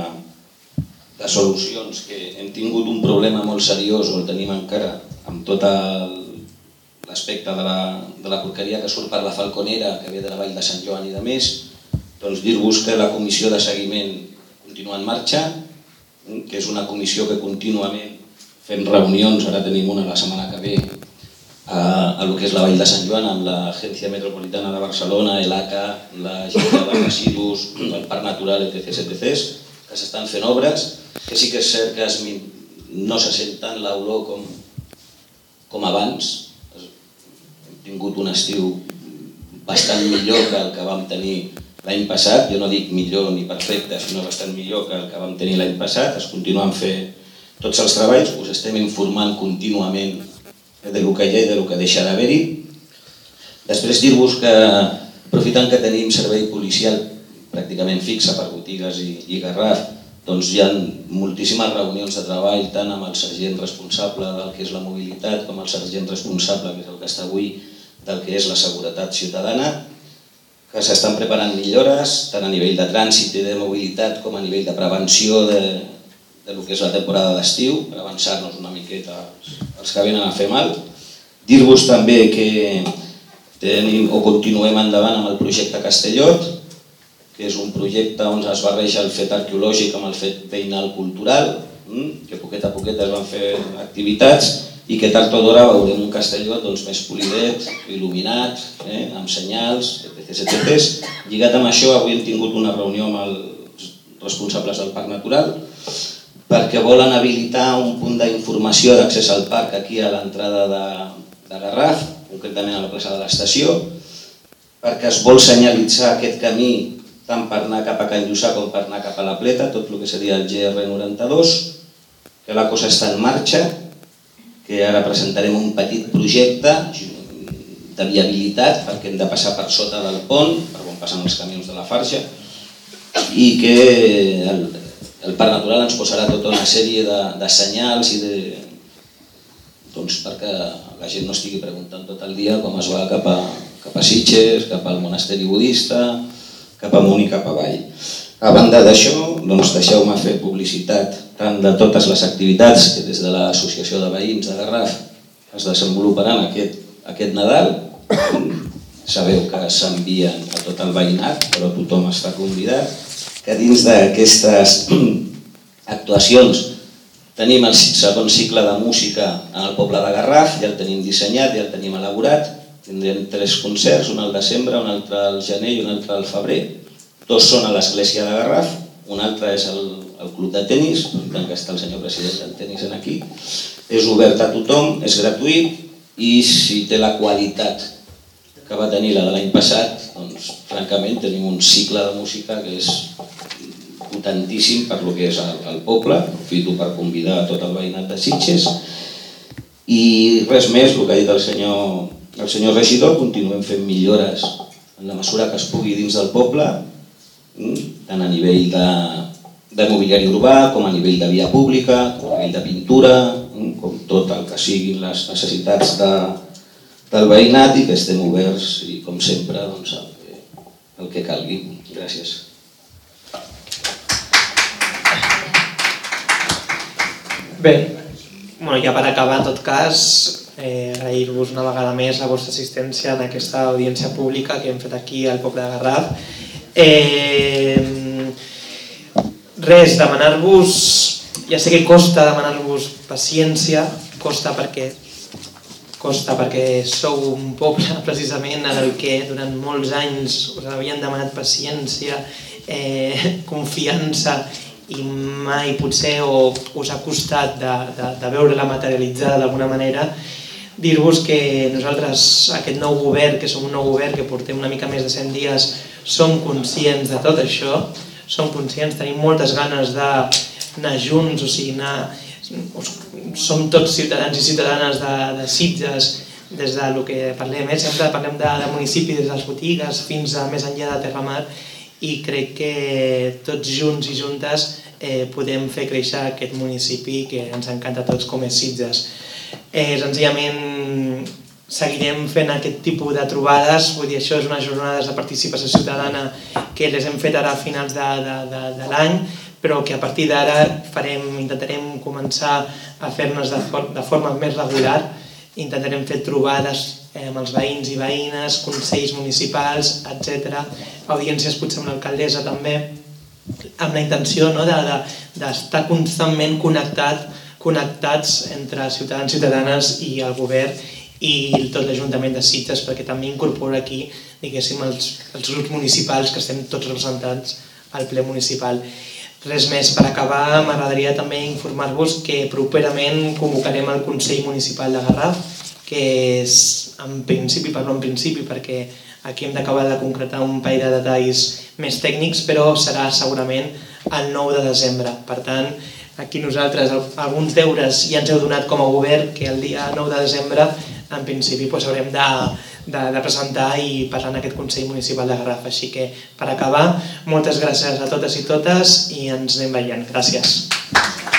de solucions que hem tingut un problema molt seriós, o el tenim encara, amb tot l'aspecte de la porqueria que surt per la Falconera, que ve de la Vall de Sant Joan i de més, doncs dir-vos que la comissió de seguiment continua en marxa, que és una comissió que contínuament fem reunions, ara tenim una la setmana que ve, a lo que és la Vall de Sant Joan, amb l'Agència Metropolitana de Barcelona, l'ACA, la Gestió de Residus, el Parc Natural, etc., que s'estan fent obres, que sí que és cert que no se sent tant l'olor com abans. Hem tingut un estiu bastant millor que el que vam tenir l'any passat. Jo no dic millor ni perfecte, sinó bastant millor que el que vam tenir l'any passat. Es continuen fent tots els treballs, us estem informant contínuament del que hi ha i del que deixa d'haver-hi. Després dir-vos que, aprofitant que tenim servei policial pràcticament fixa per botigues i Garraf, doncs hi ha moltíssimes reunions de treball, tant amb el sergent responsable del que és la mobilitat com el sergent responsable, que és el que està avui, del que és la seguretat ciutadana, que s'estan preparant millores, tant a nivell de trànsit i de mobilitat com a nivell de prevenció de lo que és la temporada d'estiu, per avançar-nos una miqueta els que venen a fer mal. Dir-vos també que tenim o continuem endavant amb el projecte Castellot, que és un projecte on es barreja el fet arqueològic amb el fet veïnal cultural, que poquet a poquet es van fer activitats i que tard o d'hora veurem un Castellot més polidet, il·luminat, amb senyals, etc. Lligat amb això, avui hem tingut una reunió amb els responsables del Parc Natural perquè volen habilitar un punt d'informació d'accés al parc aquí a l'entrada de Garraf, concretament a la plaça de l'Estació, perquè es vol senyalitzar aquest camí tant per anar cap a Can Lluçà com per anar cap a la Pleta, tot el que seria el GR92, que la cosa està en marxa, que ara presentarem un petit projecte de viabilitat perquè hem de passar per sota del pont, per on passen els camions de la Farja, i que el Parc Natural ens posarà tota una sèrie de senyals perquè la gent no estigui preguntant tot el dia com es va cap a Sitges, cap al monasteri budista, cap amunt i cap avall. A banda d'això, deixeu-me fer publicitat tant de totes les activitats que des de l'Associació de Veïns de Garraf es desenvoluparan aquest Nadal. Sabeu que s'envien a tot el veïnat, però tothom està convidat, que dins d'aquestes actuacions tenim el segon cicle de música en el poble de Garraf, ja el tenim dissenyat, ja el tenim elaborat. Tindrem 3 concerts, un al desembre, un altre al gener i un altre al febrer. 2 són a l'església de Garraf, un altre és al club de tenis, tant que està el senyor president del tenis aquí. És obert a tothom, és gratuït i si té la qualitat que va tenir la de l'any passat, doncs francament tenim un cicle de música que és potentíssim per lo que és el poble. Aprofito per convidar a tot el veïnat de Sitges i res més, el que ha dit el senyor regidor, continuem fent millores en la mesura que es pugui dins del poble, tant a nivell de mobiliari urbà com a nivell de via pública, com a nivell de pintura, com tot el que siguin les necessitats del veïnat i que estem oberts i com sempre el que calgui. Gràcies. Bé, ja per acabar, en tot cas, agrair-vos una vegada més la vostra assistència en aquesta audiència pública que hem fet aquí al poble de Garraf. res, demanar-vos, ja sé que costa demanar-vos paciència, costa perquè sou un poble precisament en el que durant molts anys us havien demanat paciència, confiança, i mai potser us ha costat de veure-la materialitzada d'alguna manera. Dir-vos que nosaltres, aquest nou govern, que som un nou govern que portem una mica més de 100 dies, som conscients de tot això, som conscients, tenim moltes ganes d'anar junts, o sigui, som tots ciutadans i ciutadanes de Sitges, des del que parlem, sempre parlem de municipi, des de les botigues fins a més enllà de Terramar, i crec que tots junts i juntes podem fer créixer aquest municipi que ens encanta a tots com és Sitges. Senzillament seguirem fent aquest tipus de trobades, vull dir, això és unes jornades de participació ciutadana que les hem fet ara a finals de l'any, però que a partir d'ara intentarem començar a fer-nos de forma més regular, intentarem fer trobades amb els veïns i veïnes, consells municipals, etc. Audiències potser amb l'alcaldessa també, amb la intenció d'estar constantment connectats entre ciutadans i ciutadanes i el govern i tot l'Ajuntament de Sitges, perquè també incorpora aquí, diguéssim, els grups municipals que estem tots representats al ple municipal. Res més, per acabar m'agradaria també informar-vos que properament convocarem el Consell Municipal de Garraf, que és, en principi, parlo en principi perquè aquí hem d'acabar de concretar un parell de detalls més tècnics, però serà segurament el 9 de desembre. Per tant, aquí nosaltres alguns deures ja ens heu donat com a govern, que el dia 9 de desembre en principi haurem de presentar i parlar en aquest Consell Municipal de Garraf. Així que, per acabar, moltes gràcies a totes i totes i ens anem veient. Gràcies.